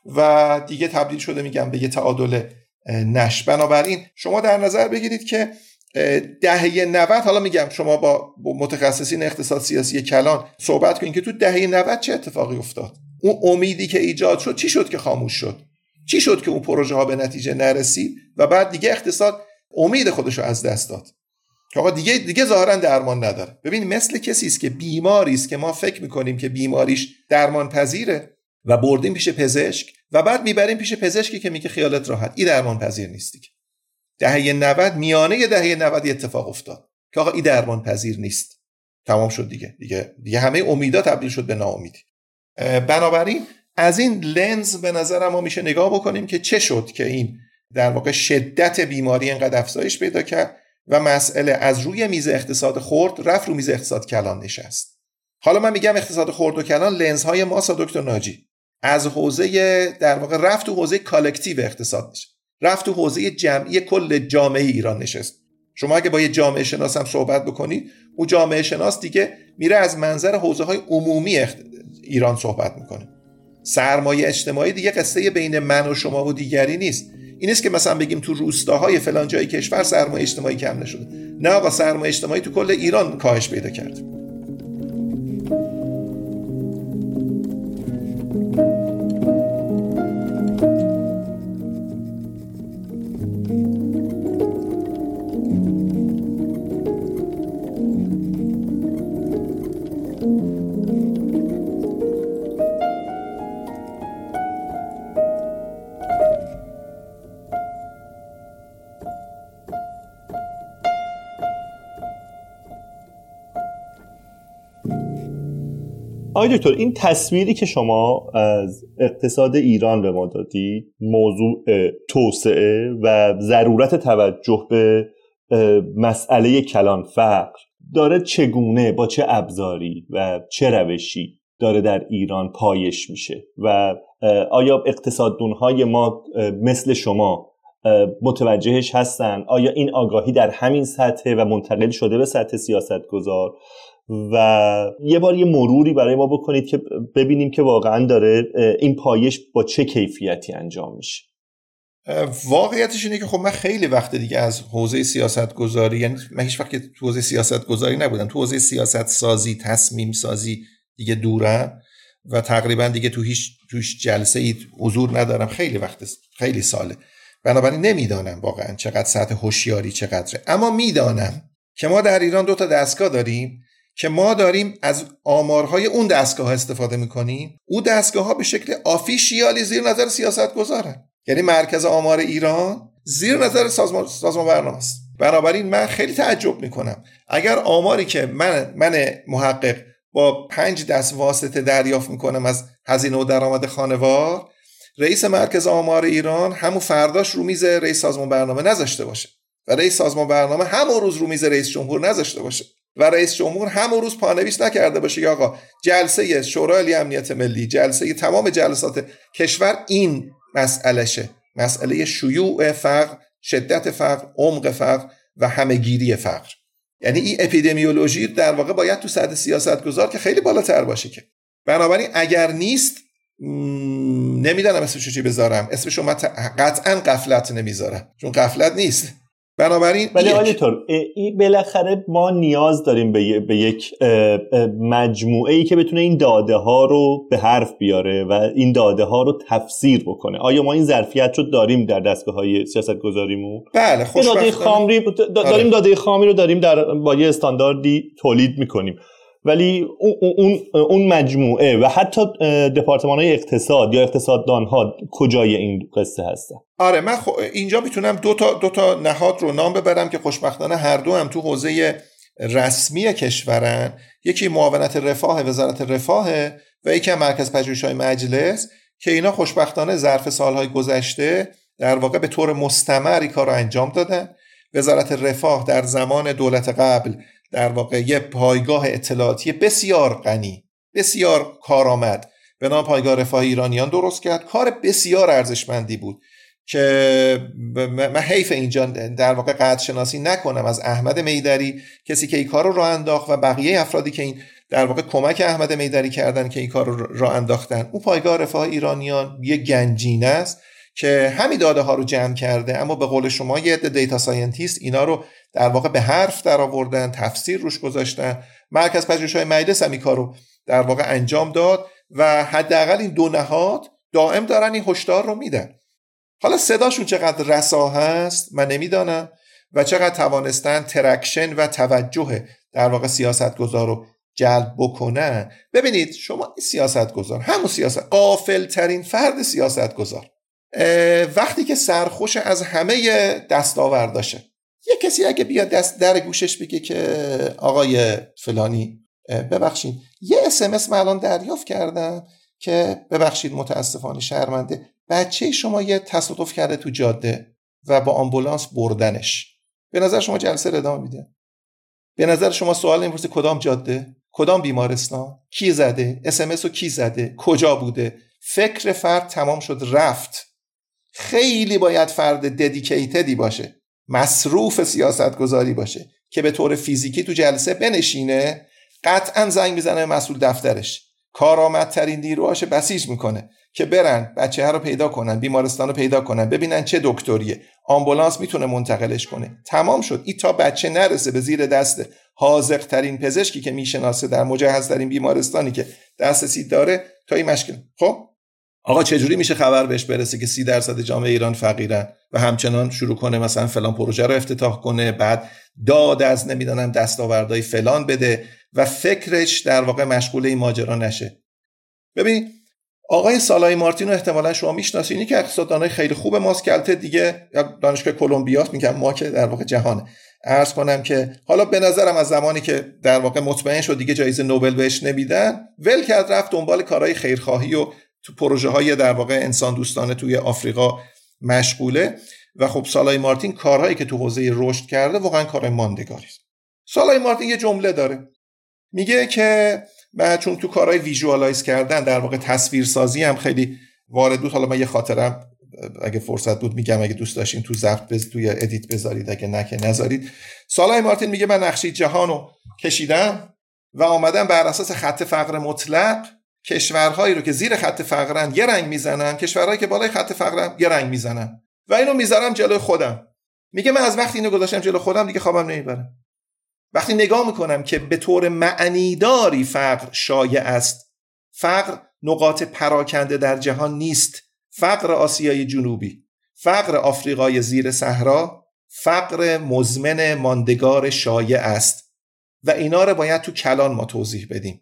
Speaker 3: و دیگه تبدیل شده میگم به یه تعادل نش. بنابراین شما در نظر بگیرید که دهه نود، حالا میگم شما با متخصصین اقتصاد سیاسی کلان صحبت کنید که تو دهه نود چه اتفاقی افتاد. اون امیدی که ایجاد شد چی شد که خاموش شد؟ چی شد که اون پروژه ها به نتیجه نرسید و بعد دیگه اقتصاد امید خودش رو از دست داد که آقا دیگه دیگه ظاهرا درمان نداره. ببین مثل کسی است که بیماری است که ما فکر میکنیم که بیماریش درمان پذیره و بردیم پیش پزشک و بعد میبریم پیش پزشکی که میگه خیالت راحت، این درمان پذیر نیست دیگه. دهه نود میانه دهه نود اتفاق افتاد که آقا این درمان پذیر نیست، تمام شد دیگه دیگه دیگه همه امیدا تبدیل شد به ناامیدی. بنابراین از این لنز به نظر ما میشه نگاه بکنیم که چه شد که این در واقع شدت بیماری اینقدر افزایش پیدا کرد و مسئله از روی میز اقتصاد خرد رفت رو میز اقتصاد کلان نشست. حالا من میگم اقتصاد خرد و کلان لنزهای ماست دکتر ناجی، از حوزه در واقع رفت تو حوزه کالکتیو اقتصاد نشست، رفت تو حوزه جمعی کل جامعه ایران نشست. شما اگه با یه جامعه شناس هم صحبت بکنید، اون جامعه شناس دیگه میره از منظر حوزه های عمومی ایران صحبت میکنه. سرمایه اجتماعی دیگه قصه بین من و شما و دیگری نیست. این است که مثلا بگیم تو روستاهای فلان جای کشور سرمایه اجتماعی کم نشده. نه آقا، سرمایه اجتماعی تو کل ایران کاهش پیدا کرد.
Speaker 1: آقای دکتر، این تصویری که شما از اقتصاد ایران به ما دادید، موضوع توسعه و ضرورت توجه به مسئله کلان فقر، داره چگونه، با چه ابزاری و چه روشی داره در ایران پایش میشه و آیا اقتصاددونهای ما مثل شما متوجهش هستن؟ آیا این آگاهی در همین سطح و منتقل شده به سطح سیاستگزار؟ و یه بار یه مروری برای ما بکنید که ببینیم که واقعا داره این پایش با چه کیفیتی انجام میشه.
Speaker 3: واقعیتش اینه که خب من خیلی وقت دیگه از حوزه سیاست گذاری، یعنی من هیچ وقت تو حوزه سیاست گذاری نبودم، تو حوزه سیاست سازی، تصمیم سازی دیگه دورم و تقریبا دیگه تو هیچ توش جلسه ای حضور ندارم، خیلی وقت، خیلی ساله. بنابراین نمیدانم واقعا چقدر سطح هوشیاری چقدره، اما میدانم که ما در ایران دو تا دستگاه داریم که ما داریم از آمارهای اون دستگاه ها استفاده میکنیم. اون دستگاه ها به شکل آفیشیالی زیر نظر سیاست گذارن، یعنی مرکز آمار ایران زیر نظر سازمان, سازمان برنامه است. بنابراین من خیلی تعجب میکنم اگر آماری که من من محقق با پنج دست واسطه دریافت میکنم از هزینه و درآمد خانوار، رئیس مرکز آمار ایران همون فرداش رو میز رئیس سازمان برنامه نذاشته باشه و رئیس سازمان برنامه همون روز رو میز رئیس جمهور نذاشته باشه و رئیس جمهور همون روز پانویس نکرده باشه که آقا جلسه شورای عالی امنیت ملی، جلسه تمام جلسات کشور این مسئلهشه، مسئله شیوع فقر، شدت فقر، عمق فقر و همهگیری فقر. یعنی این اپیدمیولوژی در واقع باید تو سطح سیاستگزار که خیلی بالاتر باشه که. بنابراین اگر نیست نمیدونم اسمشو چی بذارم، اسمشو من قطعا غفلت نمیذارم چون غفلت نیست. بنابراین
Speaker 1: ولی آلیتور این بالاخره ما نیاز داریم به, به یک مجموعه ای که بتونه این داده ها رو به حرف بیاره و این داده ها رو تفسیر بکنه. آیا ما این ظرفیت رو داریم در دستگاه های سیاست گذاریمون؟
Speaker 3: بله، خوشبختانه
Speaker 1: داده خامی داریم. داده خامی رو داریم در با یه استانداردی تولید میکنیم، ولی اون اون مجموعه و حتی دپارتمان‌های اقتصاد یا اقتصاددان‌ها کجای این قصه هستن؟
Speaker 3: آره، من خو... اینجا میتونم دو تا دو تا نهاد رو نام ببرم که خوشبختانه هر دو هم تو حوزه رسمی کشورن. یکی معاونت رفاه وزارت رفاه و یکی هم مرکز پژوهش‌های مجلس که اینا خوشبختانه ظرف سالهای گذشته در واقع به طور مستمر این کار رو انجام دادن. وزارت رفاه در زمان دولت قبل در واقع یه پایگاه اطلاعاتی بسیار غنی، بسیار کارآمد به نام پایگاه رفاه ایرانیان درست کرد. کار بسیار ارزشمندی بود که من حیف اینجا در واقع قدر شناسی نکنم از احمد میدری، کسی که این کار رو راه انداخت و بقیه افرادی که این در واقع کمک احمد میدری کردن که این کار رو راه انداختن. اون پایگاه رفاه ایرانیان یه گنجینه است که همین داده ها رو جمع کرده، اما به قول شما یه دیتا ساینتیست اینا رو در واقع به حرف در آوردن، تفسیر روش گذاشتن. مرکز پژوهش‌های مجلس هم این کار رو در واقع انجام داد و حداقل این دو نهاد دائم دارن این هشدار رو میدن. حالا صداشون چقدر رسا هست من نمیدانم و چقدر توانستن ترکشن و توجه در واقع سیاستگزار رو جلب بکنن. ببینید شما این سیاستگزار، همون سیاست غافل ترین فرد سیاستگزار، وقتی که سرخوش از همه دستاورداشه، یه کسی اگه بیاد دست در گوشش بگه که آقای فلانی ببخشید یه اس ام اس من الان دریافت کردم که ببخشید متاسفانه شرمنده بچه شما یه تصادف کرده تو جاده و با آمبولانس بردنش، به نظر شما جلسه رو ادامه میده؟ به نظر شما سوال نمیپرسه کدام جاده، کدام بیمارستان، کی زده، اس ام اس رو کی زده، کجا بوده؟ فکر فرد تمام شد رفت. خیلی باید فرد ددیکیتدی باشه، مصروف سیاست گذاری باشه که به طور فیزیکی تو جلسه بنشینه، قطعا زنگ میزنه مسئول دفترش، کارآمدترین نیروهاش بسیج میکنه که برن بچه ها رو پیدا کنن، بیمارستان رو پیدا کنن، ببینن چه دکتریه، آمبولانس میتونه منتقلش کنه. تمام شد. این تا بچه نرسه به زیر دست حاذق ترین پزشکی که میشناسه در مجهز ترین بیمارستانی که دسترسی داره تا این مشکل. خب آقا چجوری میشه خبر بهش برسه که سی درصد جامعه ایران فقیرن و همچنان شروع کنه مثلا فلان پروژه رو افتتاح کنه، بعد داد از نمیدونم دستاوردهای فلان بده و فکرش در واقع مشغول این ماجرا نشه. ببین آقای سالای مارتین رو احتمالاً شما میشناسید که اقتصاددانای خیلی خوب ماست که البته دیگه دانشگاه کلمبیا میگم ما که در واقع جهانه. عرض کنم که حالا به نظرم از زمانی که در واقع مطمئن شد دیگه جایزه نوبل بهش نمیدن، ول کرد رفت دنبال کارهای خیرخواهی و تو پروژه های در واقع انسان دوستانه توی آفریقا مشغوله و خب سالای مارتین کارهایی که تو حوزه رشد کرده واقعا کار ماندگاری است. سالای مارتین یه جمله داره، میگه که من چون تو کارهای ویژوالایز کردن در واقع تصویرسازی هم خیلی وارد بود، حالا من یه خاطرم اگه فرصت بود میگم، اگه دوست داشتین تو ضبط بز... توی ادیت بذارید، اگه نه که نذارید. سالای مارتین میگه من نقشه جهانو کشیدم و آمدم بر اساس خط فقر مطلق کشورهایی رو که زیر خط فقرن یه رنگ میزنم، کشورهایی که بالای خط فقرن یه رنگ میزنم و اینو میذارم جلوی خودم. میگه من از وقتی اینو گذاشتم جلوی خودم دیگه خوابم نمیبره. وقتی نگاه میکنم که به طور معنیداری فقر شایع است، فقر نقاط پراکنده در جهان نیست، فقر آسیای جنوبی، فقر آفریقای زیر صحرا، فقر مزمن ماندگار شایع است و اینا رو باید تو کلان ما توضیح بدیم.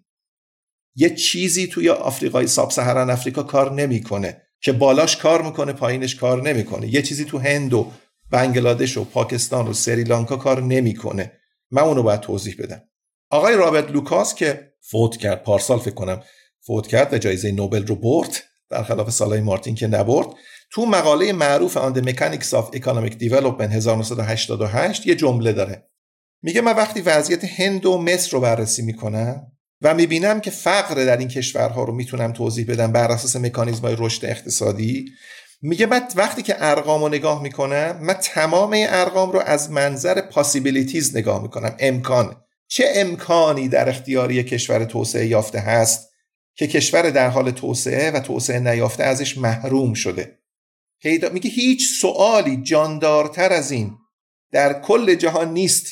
Speaker 3: یه چیزی توی آفریقای ساب ساهران افریقا کار نمیکنه که بالاش کار میکنه پایینش کار نمیکنه. یه چیزی تو هند و بنگلادش و پاکستان و سریلانکا کار نمیکنه. من اونو باید توضیح بدم. آقای رابرت لوکاس که فوت کرد پارسال فکر کنم فوت کرد و جایزه نوبل رو برد، در خلاف سالای مارتین که نبرد، تو مقاله معروف On the Mechanics of Economic Development هزار و نهصد و هشتاد و هشت یه جمله داره. میگه من وقتی وضعیت هند و مصر رو بررسی میکنم و میبینم که فقر در این کشورها رو میتونم توضیح بدم بر اساس مکانیزم‌های رشد اقتصادی، میگه من وقتی که ارقام رو نگاه میکنم من تمام این ارقام رو از منظر پاسیبیلیتیز نگاه میکنم. امکان، چه امکانی در اختیاری کشور توسعه یافته هست که کشور در حال توسعه و توسعه نیافته ازش محروم شده. میگه هیچ سوالی جاندارتر از این در کل جهان نیست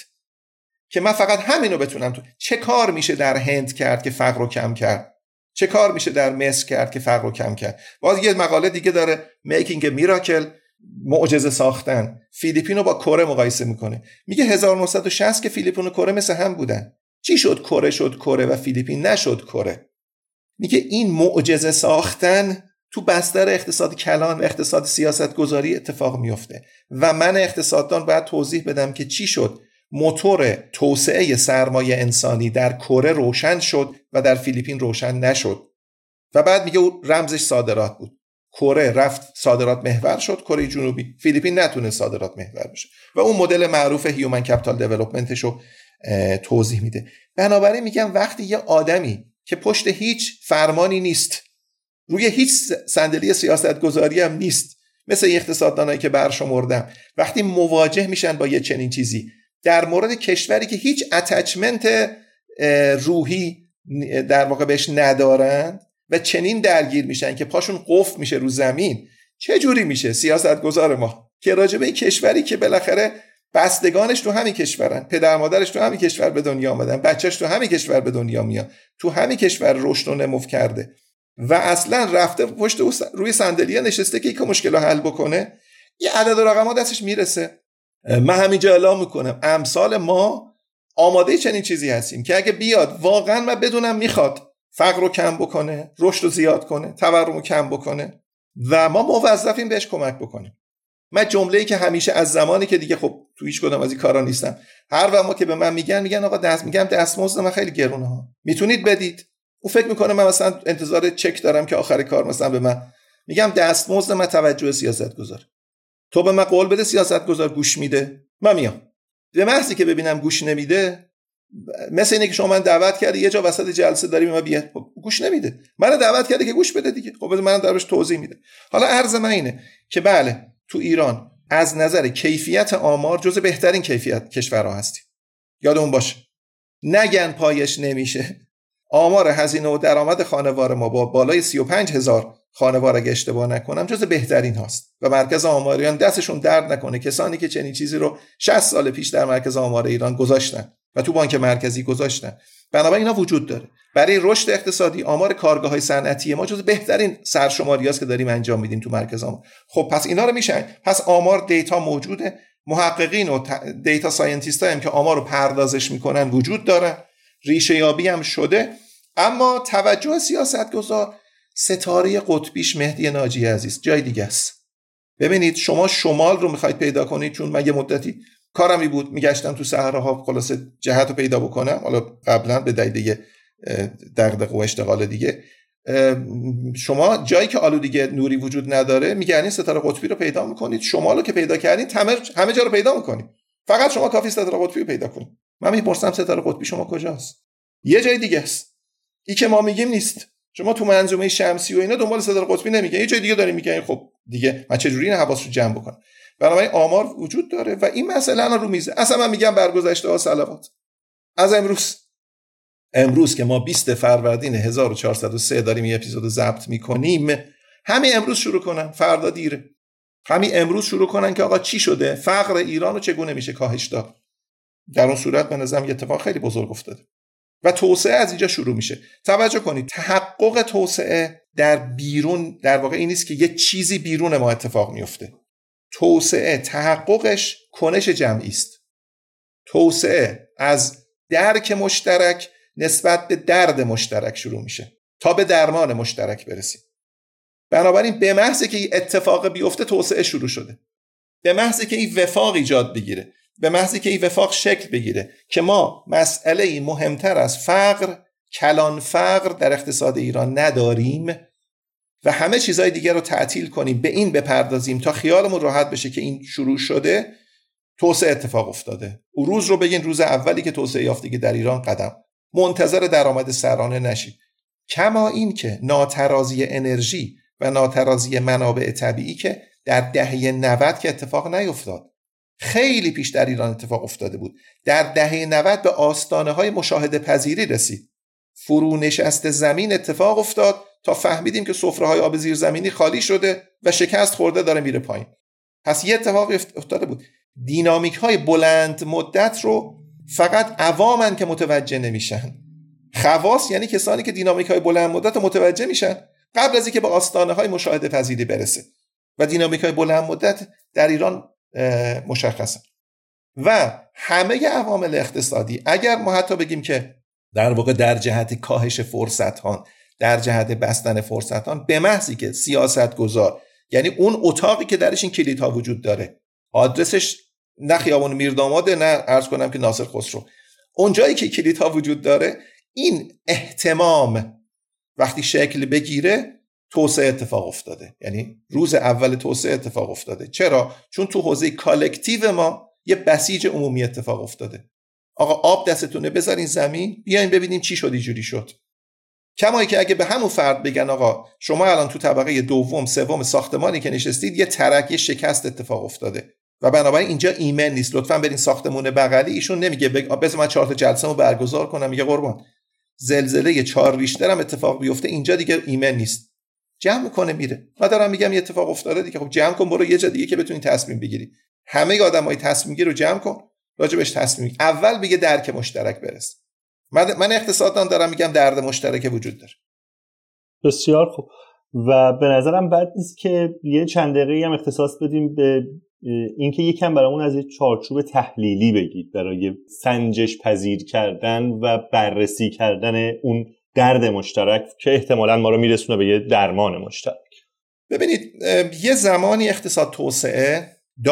Speaker 3: که من فقط همینو بتونم تو. چه کار میشه در هند کرد که فقر رو کم کرد؟ چه کار میشه در مصر کرد که فقر رو کم کرد؟ باز یه مقاله دیگه داره Making a Miracle، معجزه ساختن. فیلیپین رو با کره مقایسه میکنه، میگه هزار و نهصد و شصت که فیلیپین و کره مثل هم بودن، چی شد کره شد کره و فیلیپین نشد کره؟ میگه این معجزه ساختن تو بستر اقتصاد کلان و اقتصاد سیاست گذاری اتفاق میفته و من اقتصاددان باید توضیح بدم که چی شد موتور توسعه سرمایه انسانی در کره روشن شد و در فیلیپین روشن نشد. و بعد میگه رمزش صادرات بود. کره رفت صادرات محور شد، کره جنوبی، فیلیپین نتونه صادرات محور بشه و اون مدل معروف هیومن کپیتال دیولپمنتش رو توضیح میده. بنابراین میگم وقتی یه آدمی که پشت هیچ فرمانی نیست، روی هیچ صندلی سیاست گذاری هم نیست، مثل اقتصاددانایی که برشمردم، وقتی مواجه میشن با یه چنین چیزی در مورد کشوری که هیچ اتچمنت روحی در واقع بهش ندارن و چنین درگیر میشن که پاشون قفل میشه رو زمین، چه جوری میشه سیاستگزار ما که راجع به این کشوری که بالاخره بستگانش تو همین کشورن، پدر مادرش تو همین کشور به دنیا آمدن، بچهش تو همین کشور به دنیا میاد، تو همین کشور رشد و نمو کرده، و اصلا رفته پشت روی صندلی نشسته که یک مشکل رو حل بکنه، یه عدد و رقم ها دستش میرسه. من همینجا اعلام میکنم امثال ما آماده چنین چیزی هستیم که اگه بیاد واقعا من بدونم میخواد فقر رو کم بکنه، رشد رو زیاد کنه، تورم رو کم بکنه و ما موظفیم بهش کمک بکنیم. من جمله‌ای که همیشه از زمانی که دیگه خب تو هیچ کدوم از این کارا نیستم، هر وقت ما که به من میگن میگن آقا دست میگم دستمزد من خیلی گرونه ها، میتونید بدید. اون فکر میکنه من مثلا انتظار چک دارم که آخر کار مثلا به من میگم دستمزد من توجه سیاستگزار، تو به من قول بده سیاستگزار گوش میده، من میام. به محضی که ببینم گوش نمیده، مثل اینه که شما من دعوت کردی یه جا وسط جلسه داری به من بیاد گوش نمیده، منو دعوت کرده که گوش بده دیگه، خب منم درش توضیح میده. حالا عرض من اینه که بله تو ایران از نظر کیفیت آمار جز بهترین کیفیت کشورها هستیم. یادمون باشه نگن پایش نمیشه. آمار هزینه و درآمد خانوار ما با بالای سی و پنج هزار خانوار اگه اشتباه نکنم جز بهترین هاست و مرکز آماریان دستشون درد نکنه کسانی که چنین چیزی رو شصت سال پیش در مرکز آمار ایران گذاشتن و تو بانک مرکزی گذاشتن. بنابراین اینا وجود داره. برای رشد اقتصادی آمار کارگاه‌های صنعتی ما جز بهترین سرشماریاست که داریم انجام میدیم تو مرکز آمار. خب پس اینا رو میشن، پس آمار دیتا موجوده، محققین و دیتا ساینتیست هم که آمار رو پردازش میکنن وجود داره، ریشه یابی هم شده. اما توجه سیاستگزار ستاره قطبیش مهدی ناجی عزیز جای دیگه است. ببینید شما شمال رو میخواید پیدا کنید، چون من یه مدتی کارمی بود میگشتم تو صحراها خلاصه جهت رو پیدا بکنم، حالا قبلا به دلیل دغدغه و اشتغال دیگه. شما جایی که آلودگی نوری وجود نداره میگردین ستاره قطبی رو پیدا میکنید، شمال رو که پیدا کردید همه همه جا رو پیدا میکنید، فقط شما کافی ستاره قطبی رو پیدا کنید. من میپرسم ستاره قطبی شما کجاست؟ یه جای دیگه است. این که ما میگیم نیست. شما تو منظومه شمسی و اینا دنبال ستاره قطبی نمیگن، یه جای دیگه دارین میگن خب دیگه من چه جوری این حواس رو جمع بکنم؟ بنابراین آمار وجود داره و این مسئله الان رو میزه. اصلا من میگم برگذشته ها صلوات. از امروز امروز که ما بیست فروردین هزار و چهارصد و سه داریم این اپیزود ضبط میکنیم، همین امروز شروع کنن، فردا دیره. همین امروز شروع کنن که آقا چی شده؟ فقر ایران رو چگونه میشه کاهش داد؟ در اون صورت به نظرم یه اتفاق خیلی بزرگ افتاده و توسعه از اینجا شروع میشه. توجه کنید تحقق توسعه در بیرون در واقع این نیست که یه چیزی بیرون ما اتفاق میفته. توسعه تحققش کنش جمعی است. توسعه از درک مشترک نسبت به درد مشترک شروع میشه تا به درمان مشترک برسیم. بنابراین به محض که این اتفاق بیفته توسعه شروع شده، به محض که این وفاق ایجاد بگیره، به محض که این وفاق شکل بگیره که ما مسئله مهمتر از فقر، کلان فقر در اقتصاد ایران نداریم و همه چیزهای دیگر رو تعطیل کنیم، به این بپردازیم تا خیالمون راحت بشه که این شروع شده، توسعه اتفاق افتاده. او روز رو بگین روز اولی که توسعه یافتگی در ایران قدم، منتظر درآمد سرانه نشید. کما این که ناترازی انرژی و ناترازی منابع طبیعی که در دهه نود که اتفاق نیفتاد، خیلی پیش در ایران اتفاق افتاده بود. در دهه نود به آستانه های مشاهده پذیری رسید. فرونشست زمین اتفاق افتاد تا فهمیدیم که سفره های آب زیرزمینی خالی شده و شکست خورده داره میره پایین. پس یه اتفاق افتاده بود. دینامیک های بلند مدت رو فقط عوامن که متوجه نمیشن. خواص یعنی کسانی که دینامیک های بلند مدت متوجه میشن قبل از اینکه به آستانه های مشاهده پذیری برسه. و دینامیک های بلند مدت در ایران مشخصه. و همه عوامل اقتصادی، اگر ما حتی بگیم که در واقع در جهت کاهش فرصت ها، در جهت بستن فرصت ها، به محضی که سیاست گذار، یعنی اون اتاقی که درش این کلیدها وجود داره، آدرسش نه خیابان میرداماده نه عرض کنم که ناصر خسرو، اون جایی که کلیدها وجود داره، این اهتمام وقتی شکل بگیره توسعه اتفاق افتاده. یعنی روز اول توسعه اتفاق افتاده. چرا؟ چون تو حوزه کالکتیو ما یه بسیج عمومی اتفاق افتاده. آقا آب دستتونه بذارین زمین، بیاین ببینیم چی شد اینجوری شد. کمایی که اگه به همون فرد بگن آقا شما الان تو طبقه دوم سوم ساختمانی که نشستید یه ترک، یه شکست اتفاق افتاده و بنابراین اینجا ایمن نیست، لطفاً برین ساختمون بغلی. ایشون نمیگه بذار من چهار تا جلسه‌مو برگزار کنم، میگه قربان زلزله چهار ریشتر هم اتفاق بیفته اینجا دیگه ایمن نیست، جمع میکنه میره. من دارم میگم یه اتفاق افتاده دیگه، خب جمع کن برو یه جا دیگه که بتونی تصمیم بگیری. همه آدمای تصمیم گیر رو جمع کن، راجبش تصمیم اول بگه درک مشترک برس. من من اقتصاددان دارم میگم درد مشترک وجود داره.
Speaker 1: بسیار خوب. و به نظرم بد نیست که یه چند دقیقه هم اختصاص بدیم به اینکه یکم برامون از یه چارچوب تحلیلی بگید برای سنجش پذیر کردن و بررسی کردن اون درد مشترک که احتمالاً ما رو میرسونه به یه درمان مشترک.
Speaker 3: ببینید یه زمانی اقتصاد توسعه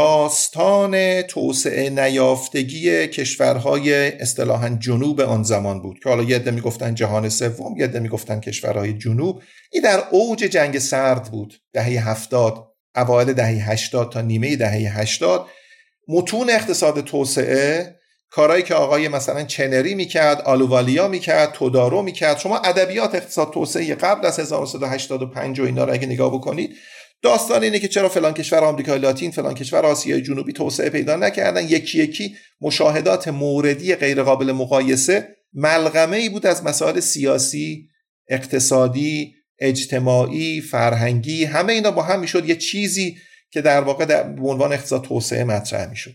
Speaker 3: داستان توسعه نیافتگی کشورهای اصطلاحاً جنوب آن زمان بود که حالا یه عده میگفتن جهان سوم، یه عده میگفتن کشورهای جنوب. این در اوج جنگ سرد بود، دهه هفتاد، اوایل دهه هشتاد تا نیمه دهه هشتاد. متون اقتصاد توسعه، کارهایی که آقای مثلا چنری میکرد، آلووالیا میکرد، تودارو میکرد، شما ادبیات اقتصاد توسعه قبل از هزار و سیصد و هشتاد و پنج و اینا رو اگه نگاه بکنید، داستان اینه که چرا فلان کشور آمریکای لاتین، فلان کشور آسیای جنوبی توسعه پیدا نکردن. یکی یکی مشاهدات موردی غیر قابل مقایسه ملغمه‌ای بود از مسائل سیاسی، اقتصادی، اجتماعی، فرهنگی، همه اینا با هم میشد یه چیزی که در واقع در عنوان اقتصاد توسعه مطرح میشد.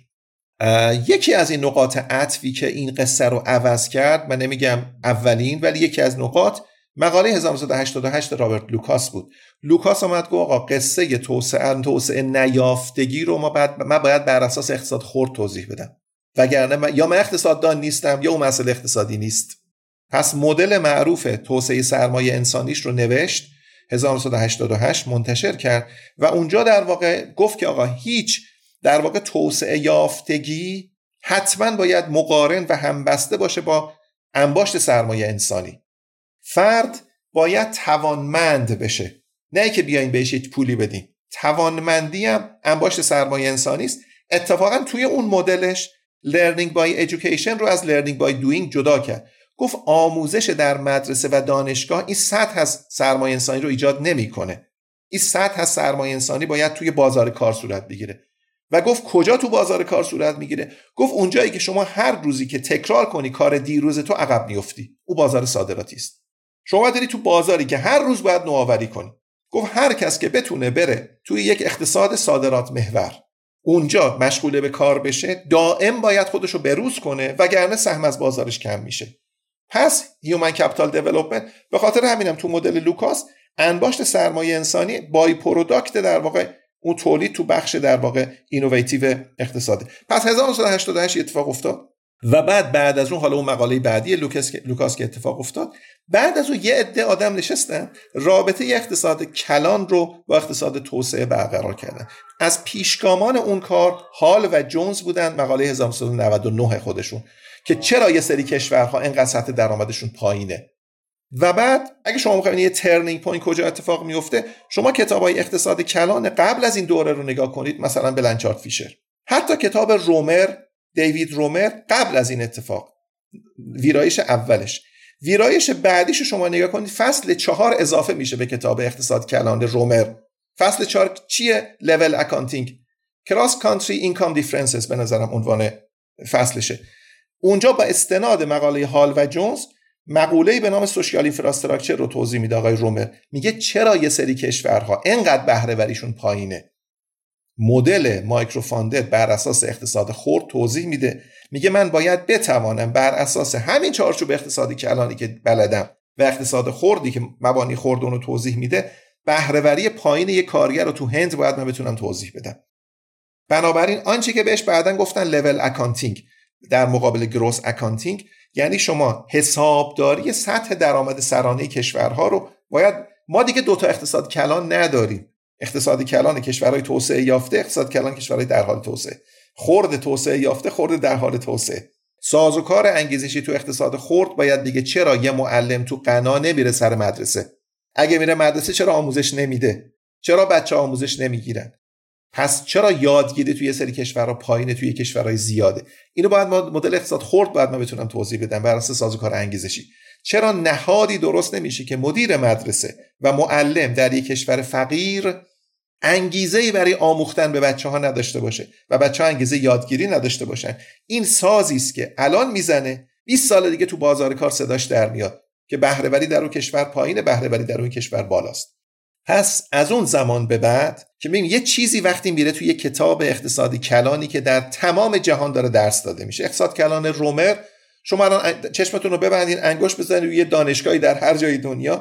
Speaker 3: یکی از این نقاط عطفی که این قصه رو عوض کرد، من نمیگم اولین ولی یکی از نقاط، مقاله هزار و نهصد و هشتاد و هشت رابرت لوکاس بود. لوکاس اومد گفت آقا قصه توسعه توسعه نیافتگی رو ما باید ما باید بر اساس اقتصاد خرد توضیح بدم، وگرنه من یا من اقتصاددان نیستم یا اون مسئله اقتصادی نیست. پس مدل معروف توسعه سرمایه انسانیش رو نوشت، هزار و نهصد و هشتاد و هشت منتشر کرد و اونجا در واقع گفت که آقا هیچ در واقع توسعه یافتگی حتما باید مقارن و همبسته باشه با انباشت سرمایه انسانی. فرد باید توانمند بشه، نه که بیاین بهش یک پولی بدیم. توانمندی هم انباشت سرمایه انسانی است. اتفاقا توی اون مدلش learning by education رو از learning by doing جدا کرد. گفت آموزش در مدرسه و دانشگاه این سطح از سرمایه انسانی رو ایجاد نمیکنه. این سطح از سرمایه انسانی باید توی بازار کار صورت بگیره. و گفت کجا تو بازار کار صورت میگیره؟ گفت اونجایی که شما هر روزی که تکرار کنی کار دیروز تو عقب میافتی، او بازار صادراتی است. شما داری تو بازاری که هر روز باید نوآوری کنی. گفت هر کس که بتونه بره توی یک اقتصاد صادرات محور اونجا مشغول به کار بشه، دائم باید خودشو بروز کنه، وگرنه سهم از بازارش کم میشه. پس هیومن کپیتال دیولپمنت به خاطر همینم تو مدل لوکاس انباشت سرمایه انسانی بای پروداکت در واقع اون تولید تو بخش در واقع اینوویتیو اقتصاده. پس هزار و نهصد و هشتاد و هشت اتفاق افتاد و بعد بعد از اون حالا اون مقاله بعدی لوکاس لوکاس که اتفاق افتاد، بعد از اون یه عده آدم نشستن رابطه اقتصاد کلان رو با اقتصاد توسعه برقرار کردن. از پیشگامان اون کار هال و جونز بودن، مقاله هزار و نهصد و نود و نه خودشون، که چرا یه سری کشورها اینقدر سطح درآمدشون پایینه. و بعد اگه شما بخواید یه ترنینگ پوینت کجا اتفاق میفته، شما کتابای اقتصاد کلان قبل از این دوره رو نگاه کنید، مثلا بلنچارد فیشر، حتی کتاب رومر، دیوید رومر قبل از این اتفاق، ویرایش اولش، ویرایش بعدیش رو شما نگاه کنید، فصل چهار اضافه میشه به کتاب اقتصاد کلان رومر. فصل چهار چیه؟ لول اکانتینگ، کراس کانتری اینکام دیفرنسز به نظرم عنوان فصلشه. اونجا با استناد مقاله هال و جونز مقوله‌ای به نام سوشیال اینفراستراکچر رو توضیح میده آقای رومر. میگه چرا یه سری کشورها اینقدر بهره وریشون پایینه. مدل مایکروفاندد بر اساس اقتصاد خرد توضیح میده. میگه من باید بتوانم بر اساس همین چارچوب اقتصادی کلانی که بلدم و اقتصاد خردی که مبانی خرد اون رو توضیح میده، بهره وری پایین یک کارگر رو تو هند باید من بتونم توضیح بدم. بنابراین آنچه که بهش بعداً گفتن لول اکانتینگ در مقابل گروس اکانتینگ، یعنی شما حسابداری سطح درآمد سرانه کشورها رو باید، ما دیگه دوتا اقتصاد کلان نداریم، اقتصاد کلان کشورهای توسعه یافته، اقتصاد کلان کشورهای در حال توسعه، خرد توسعه یافته، خرد در حال توسعه. سازوکار انگیزشی تو اقتصاد خرد باید دیگه چرا یه معلم تو غنا نمیره سر مدرسه؟ اگه میره مدرسه چرا آموزش نمیده؟ چرا بچه آموزش نمیگیرن؟ پس چرا یادگیری توی سری کشورها پایینه، توی کشورهای زیاده؟ اینو باید ما مدل اقتصاد خرد باید ما بتونم توضیح بدم بر اساس سازوکار انگیزشی. چرا نهادی درست نمیشه که مدیر مدرسه و معلم در یک کشور فقیر انگیزه‌ای برای آموختن به بچه‌ها نداشته باشه و بچه‌ها انگیزه یادگیری نداشته باشن؟ این سازی است که الان میزنه، بیست سال دیگه تو بازار کار صداش در میاد که بهره وری در اون کشور پایینه، بهره وری در اون کشور بالاست. پس از اون زمان به بعد که ببین یه چیزی وقتی میره توی یه کتاب اقتصادی کلانی که در تمام جهان داره درس داده میشه، اقتصاد کلان رومر، شما الان چشمتون رو ببندین، انگشت بزنید روی یه دانشگاهی در هر جای دنیا،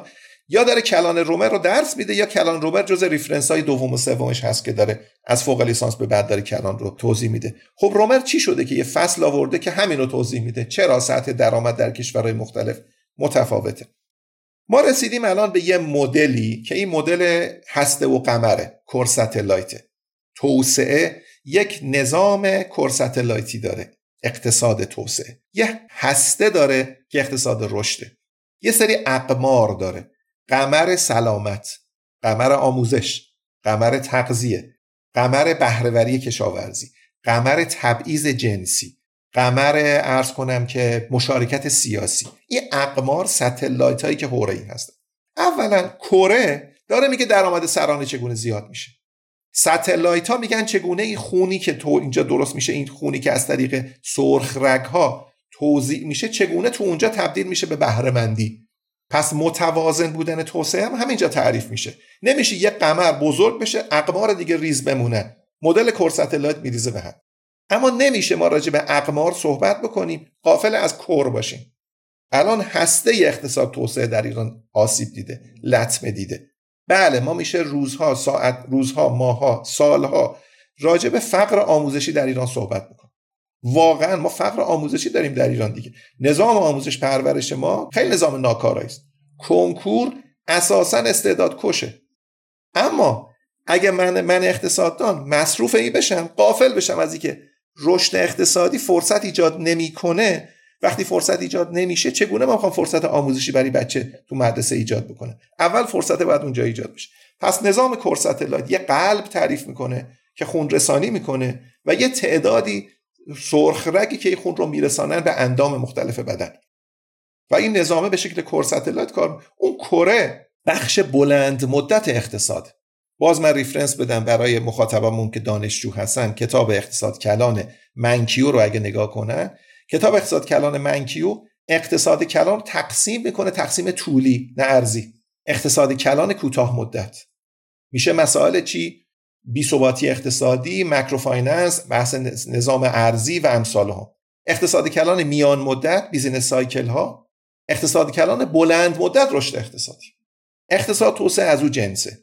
Speaker 3: یا داره کلان رومر رو درس میده یا کلان رومر جز ریفرنس های دوم و سومش هست که داره از فوق لیسانس به بعد داره کلان رو توضیح میده. خب رومر چی شده که یه فصل آورده که همین رو توضیح میده؟ چرا سطح درآمد در کشورهای مختلف متفاوته؟ ما رسیدیم الان به یه مدلی که این مدل هسته و قمره، کور ستلایت. توسعه یک نظام کور ستلایتی داره، اقتصاد توسعه. یه هسته داره که اقتصاد رشده. یه سری اقمار داره، قمر سلامت، قمر آموزش، قمر تغذیه، قمر بهره‌وری کشاورزی، قمر تبعیض جنسی، قمر عرض کنم که مشارکت سیاسی. این اقمار ستلایت هایی که حوره‌ای هستن. اولا کره داره میگه درآمد سرانه چگونه زیاد میشه. ستلایت ها میگن چگونه این خونی که تو اینجا درست میشه، این خونی که از طریق سرخ رگ ها توزیع میشه، چگونه تو اونجا تبدیل میشه به بهره مندی. پس متوازن بودن توسعه هم همینجا تعریف میشه. نمیشه یه قمر بزرگ بشه اقمار دیگه ریز بمونه. مدل کور ستلایت میریزه به هم. اما نمیشه ما راجع به اقمار صحبت بکنیم غافل از کور باشیم. الان هسته اقتصاد توسعه در ایران آسیب دیده، لطمه دیده. بله ما میشه روزها، ساعت، روزها، ماها، سالها راجع به فقر آموزشی در ایران صحبت بکنیم. واقعا ما فقر آموزشی داریم در ایران دیگه. نظام آموزش پرورش ما خیلی نظام ناکارایی است. کنکور اساساً استعداد کشه. اما اگه من من اقتصاددان مصروف ای بشم، غافل بشم از اینکه رشد اقتصادی فرصت ایجاد نمیکنه، وقتی فرصت ایجاد نمیشه چگونه ما میخوام فرصت آموزشی برای بچه تو مدرسه ایجاد بکنه؟ اول فرصت باید اونجا ایجاد بشه. پس نظام کور ستلایت یه قلب تعریف میکنه که خون رسانی میکنه و یه تعدادی سرخ رگی که خون رو میرسانن به اندام مختلف بدن و این نظامه به شکل کور ستلایت کار. اون کره بخش بلند مدت اقتصاد. باز من ریفرنس بدم برای مخاطبمون که دانشجو هستن، کتاب اقتصاد کلان منکیو رو اگه نگاه کنن، کتاب اقتصاد کلان منکیو اقتصاد کلان تقسیم میکنه، تقسیم طولی نه ارزی. اقتصاد کلان کوتاه مدت میشه مسائل چی؟ بی‌ثباتی اقتصادی، ماکروفایننس، بحث نظام ارزی و امثالها. اقتصاد کلان میان مدت، بیزینس سایکل ها. اقتصاد کلان بلند مدت، رشد اقتصادی. اقتصاد توسعه از او جنسه.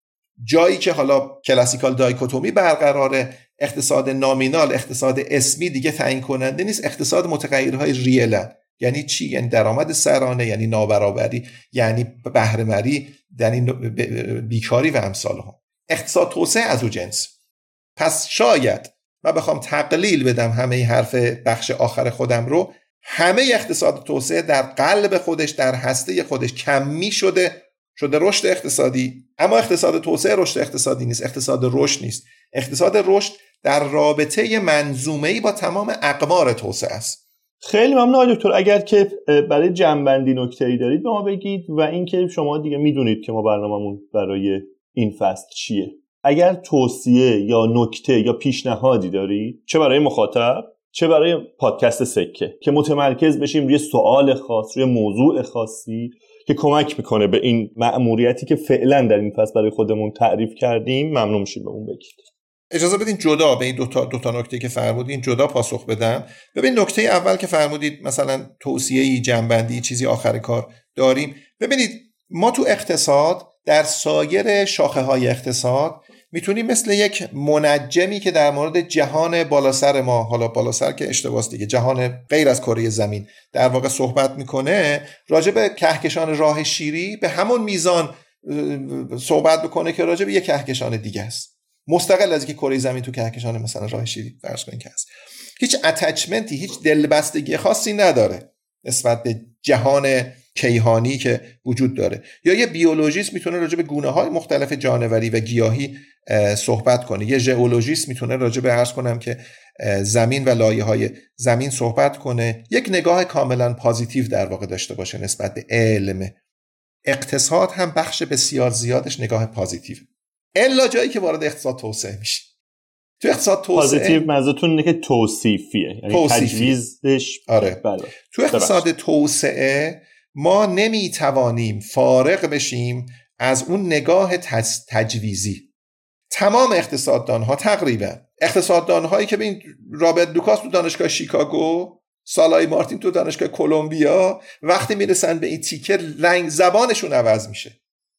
Speaker 3: جایی که حالا کلاسیکال دایکوتومی برقراره، اقتصاد نامینال، اقتصاد اسمی دیگه تعیین کننده نیست. اقتصاد متغیرهای ریل یعنی چی؟ یعنی درآمد سرانه، یعنی نابرابری، یعنی بهره‌وری، یعنی بیکاری و امثالها. اقتصاد توسعه از او جنس. پس شاید من بخوام تقلیل بدم همه این حرف بخش آخر خودم رو، همه اقتصاد توسعه در قلب خودش، در هسته خودش کمی شده شده رشد اقتصادی. اما اقتصاد توسعه رشد اقتصادی نیست، اقتصاد رشد نیست. اقتصاد رشد در رابطه منظومه‌ای با تمام اقمار توسعه است.
Speaker 1: خیلی ممنون آقای دکتر. اگر که برای جنبندی نکته‌ای دارید به ما بگید و اینکه شما دیگه میدونید که ما برنامه‌مون برای این فصل چیه. اگر توصیه یا نکته یا پیشنهادی دارید، چه برای مخاطب چه برای پادکست سکه، که متمرکز بشیم روی سوال خاص، روی موضوع خاصی که کمک میکنه به این مأموریتی که فعلا در این فصل برای خودمون تعریف کردیم، ممنون میشیم به اون بگید.
Speaker 3: اجازه بدین جدا به این دو تا دو تا نکته که فرمودین جدا پاسخ بدم. ببین نکته اول که فرمودید مثلا توصیه‌ای، جنبندی، چیزی آخر کار داریم. ببینید ما تو اقتصاد در سایر شاخه‌های اقتصاد میتونیم مثل یک منجمی که در مورد جهان بالا سر ما، حالا بالا سر که اشتباهه دیگه، جهان غیر از کره زمین در واقع صحبت میکنه، راجع به کهکشان راه شیری به همون میزان صحبت بکنه که راجع به یک کهکشان دیگه است، مستقل از اینکه کره زمین تو کهکشان مثلا راه شیری فرض کنید که هست. هیچ اتچمنتی، هیچ دلبستگی خاصی نداره نسبت به جهان کیهانی که وجود داره. یا یه بیولوژیست میتونه راجع به گونه‌های مختلف جانوری و گیاهی صحبت کنه، یه ژئولوژیست میتونه راجع به عرض کنم که زمین و لایه‌های زمین صحبت کنه، یک نگاه کاملا پوزیتیو در واقع داشته باشه نسبت به علم. اقتصاد هم بخش بسیار زیادش نگاه پوزیتیو، الا جایی که وارد اقتصاد توسعه میشه. تو اقتصاد توسعه
Speaker 1: پوزیتیو منظورتون اینه که توصیفیه، یعنی تجویزش.
Speaker 3: آره.
Speaker 1: بله.
Speaker 3: تو اقتصاد توسعه ما نمیتوانیم فارغ بشیم از اون نگاه تجویزی. تمام اقتصاددان ها تقریبا، اقتصاددان هایی که به این رابرت لوکاس تو دانشگاه شیکاگو سالای مارتین تو دانشگاه کلمبیا وقتی میرسن به این تیکه لنگ زبانشون عوض میشه.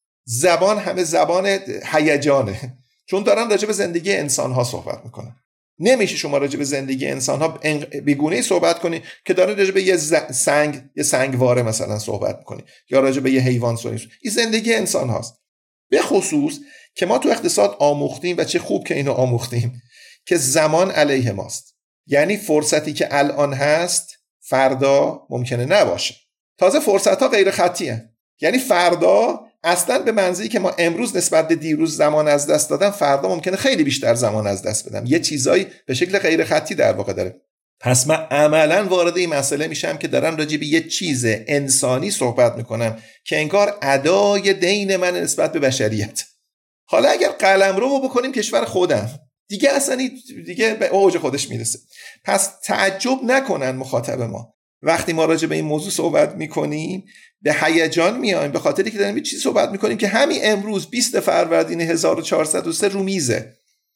Speaker 3: زبان همه زبان هیجانه، چون دارن راجع به زندگی انسان‌ها صحبت میکنن. نمیشه شما راجع به زندگی انسان‌ها بیگونه‌ای صحبت کنی که داره راجع به یه سنگ، یه سنگواره مثلا صحبت میکنی یا راجع به یه حیوان صحبت. این زندگی انسان‌هاست. به خصوص که ما تو اقتصاد آموختیم و چه خوب که اینو آموختیم که زمان علیه ماست. یعنی فرصتی که الان هست فردا ممکنه نباشه. تازه فرصت‌ها غیر خطیه. یعنی فردا اصلا به منزله‌ای که ما امروز نسبت به دیروز زمان از دست دادم، فردا ممکنه خیلی بیشتر زمان از دست بدم. یه چیزایی به شکل غیر خطی در واقع داره. پس من عملاً وارد این مسئله میشم که دارم راجع به یه چیز انسانی صحبت میکنم که انگار ادای دین من نسبت به بشریت. حالا اگر قلمرو بکنیم کشور خودم، دیگه اصلا دیگه به اوج خودش میرسه. پس تعجب نکنن مخاطب ما وقتی ما راجع به این موضوع صحبت میکنیم به هیجان میایم، به خاطری که داریم یه چیزی صحبت میکنیم که همین امروز بیست فروردین هزار و چهارصد و سه رو میزه.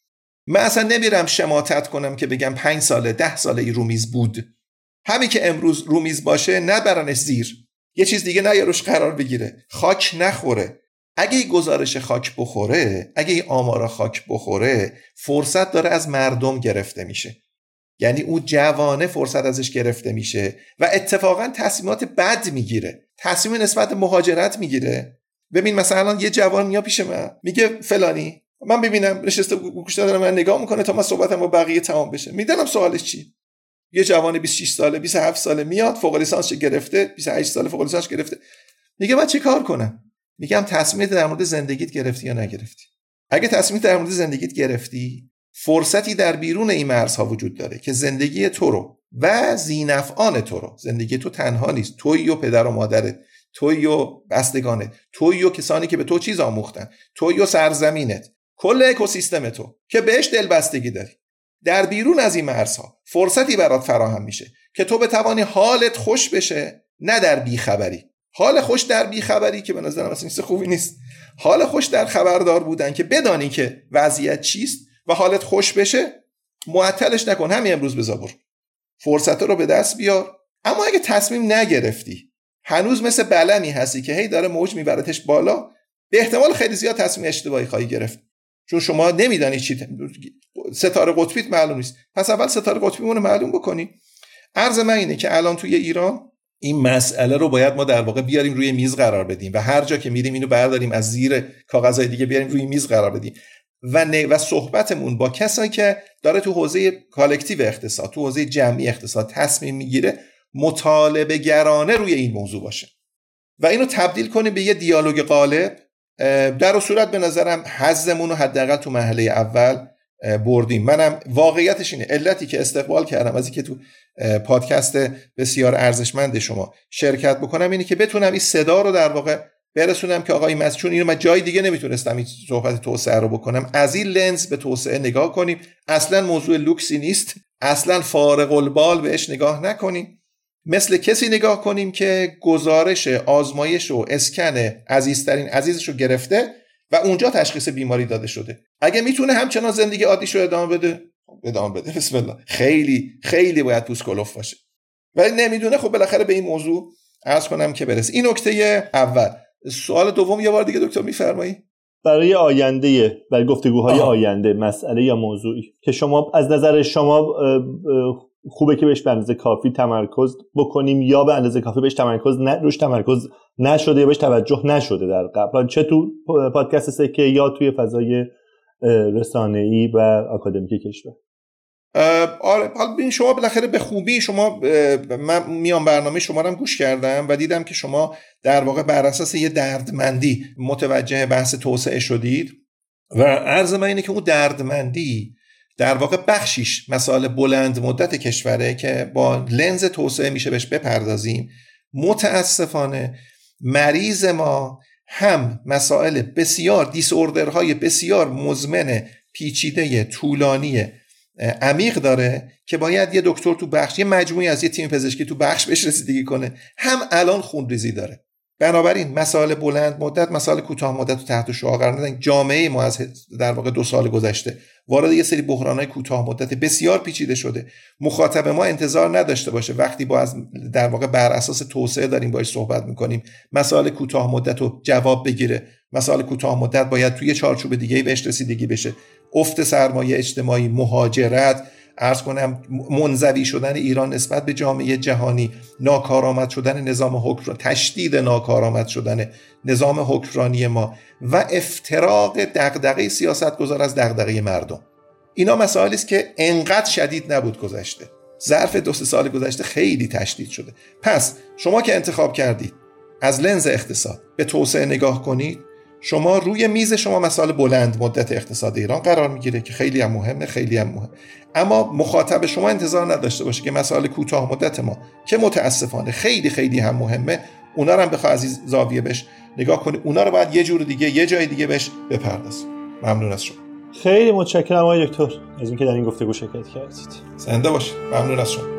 Speaker 3: من اصلا نمیرم شماتت کنم که بگم پنج ساله ده ساله ای رومیز بود. همین که امروز رومیز باشه نبرنش زیر، یه چیز دیگه نیاروش قرار بگیره، خاک نخوره. اگه این گزارش خاک بخوره، اگه این آمارا خاک بخوره، فرصت داره از مردم گرفته میشه. یعنی اون جوانه فرصت ازش گرفته میشه و اتفاقا تصمیمات بد میگیره، تصمیم نسبت مهاجرت میگیره. ببین مثلا یه جوان میاد پیش من میگه فلانی، من ببینم نشسته گوش داره من نگاه میکنه تا من صحبتم با بقیه تمام بشه، میدونم سوالش چی. یه جوان بیست و شش ساله بیست و هفت ساله میاد فوق لیسانس گرفته، بیست و هشت ساله فوق لیسانس گرفته، میگه من چه کار کنم؟ میگم تصمیم در مورد زندگیت گرفتی یا نگرفتی؟ اگه تصمیم در مورد زندگیت گرفتی، فرصتی در بیرون این مرزها وجود داره که زندگی تو رو و ذینفعان تو رو، زندگی تو تنها نیست، تویی و پدر و مادرت، تویی و بستگانت، تویی و کسانی که به تو چیز آموختن، تویی و سرزمینت، کل اکوسیستم تو که بهش دلبستگی داری. در بیرون از این مرزها فرصتی برات فراهم میشه که تو بتوانی حالت خوش بشه، نه در بیخبری. حال خوش در بیخبری که به نظرم اصلا چیز خوبی نیست. حال خوش در خبردار بودن که بدانی که وضعیت چیست و حالت خوش بشه، معطلش نکن، همین امروز بذار فرصت رو به دست بیار. اما اگه تصمیم نگرفتی، هنوز مثل بلمی هستی که هی داره موج میبرتش بالا، به احتمال خیلی زیاد تصمیم اشتباهی خواهی گرفت، چون شما نمیدانی چی ت... ستاره قطبیت معلوم نیست. پس اول ستاره قطبیمون رو معلوم بکنی. عرض من اینه که الان توی ایران این مسئله رو باید ما در واقع بیاریم روی میز قرار بدیم و هر جا که میریم اینو برداریم از زیر کاغذهای دیگه بیاریم روی میز قرار بدیم و نه و صحبتمون با کسایی که داره تو حوزه کالکتیو اقتصاد، تو حوزه جمعی اقتصاد تصمیم میگیره، مطالبه گرانه روی این موضوع باشه و اینو تبدیل کنیم به یه دیالوگ غالب. در صورت به نظرم حظمون رو حداقل تو مرحله اول بردیم. منم واقعیتش اینه، علتی که استقبال کردم از اینکه تو پادکست بسیار ارزشمند شما شرکت بکنم اینه که بتونم این صدا رو در واقع برسونم که آقای مسعود، چون اینو من جای دیگه نمیتونستم این صحبت توسعه رو بکنم، از این لنز به توسعه نگاه کنیم. اصلا موضوع لوکسی نیست، اصلا فارغ البال بهش نگاه نکنیم، مثل کسی نگاه کنیم که گزارش آزمایش و اسکن عزیزترین عزیزش رو گرفته و اونجا تشخیص بیماری داده شده. اگه میتونه همچنان زندگی عادیشو ادامه بده، ادامه بده، بسم الله. خیلی خیلی باید پوست کلوف باشه. ولی نمیدونه، خب بالاخره به این موضوع عرض کنم که برسه. این نکته اول. سوال دوم یه بار دیگه دکتر میفرمایید؟
Speaker 1: برای آینده، برای گفتگوهای آه. آینده، مسئله یا موضوعی که شما از نظر شما خوبه که بهش به اندازه کافی تمرکز بکنیم یا به اندازه کافی بهش تمرکز نه روش تمرکز نشده یا بهش توجه نشده در قبل، چه تو پادکست سکه یا توی فضای رسانه‌ای و آکادمیک کشور؟
Speaker 3: آره، حالا ببین شما بالاخره به خوبی شما، من میام برنامه شما رو هم گوش کردم و دیدم که شما در واقع بر اساس یه دردمندی متوجه بحث توسعه شدید و عرض من اینه که اون دردمندی در واقع بخشیش مسائل بلند مدت کشوره که با لنز توسعه میشه بهش بپردازیم. متاسفانه مریض ما هم مسائل بسیار دیسوردرهای بسیار مزمن، پیچیده، طولانی، عمیق داره که باید یه دکتر تو بخش، یه مجموعی از یه تیم پزشکی تو بخش بهش رسیدگی کنه. هم الان خونریزی داره، بنابراین مسائل بلند مدت، مسائل کوتاه مدت رو تحت شعاع قرار ندن. جامعه ما از در واقع دو سال گذشته وارد یه سری بحران‌های کوتاه مدت بسیار پیچیده شده. مخاطب ما انتظار نداشته باشه وقتی با از در واقع بر اساس توسعه داریم باهاش صحبت می‌کنیم مسائل کوتاه مدت رو جواب بگیره. مسائل کوتاه مدت باید توی چارچوب دیگه‌ای بهش رسیدگی بشه. افت سرمایه اجتماعی، مهاجرت، عرض کنم منزوی شدن ایران نسبت به جامعه جهانی، ناکارآمد شدن نظام حکمرانی، تشدید ناکارآمد شدن نظام حکمرانی ما و افتراق دغدغه سیاستگزار از دغدغه مردم، اینا مسائلی است که انقدر شدید نبود گذشته. ظرف دو سه سال گذشته خیلی تشدید شده. پس شما که انتخاب کردید از لنز اقتصاد به توسعه نگاه کنید، شما روی میز شما مسائل بلند مدت اقتصاد ایران قرار میگیره که خیلی هم مهمه، خیلی هم مهم. اما مخاطب شما انتظار نداشته باشه که مسائل کوتاه مدت ما که متاسفانه خیلی خیلی هم مهمه، اونا رو هم بخواد از این زاویه بهش نگاه کنید. اونا رو باید یه جور دیگه، یه جای دیگه بهش بپردازید. ممنون از شما.
Speaker 1: خیلی متشکرم آقای دکتر از اینکه در این گفتگو شرکت کردید.
Speaker 3: زنده باشید. ممنون از شما.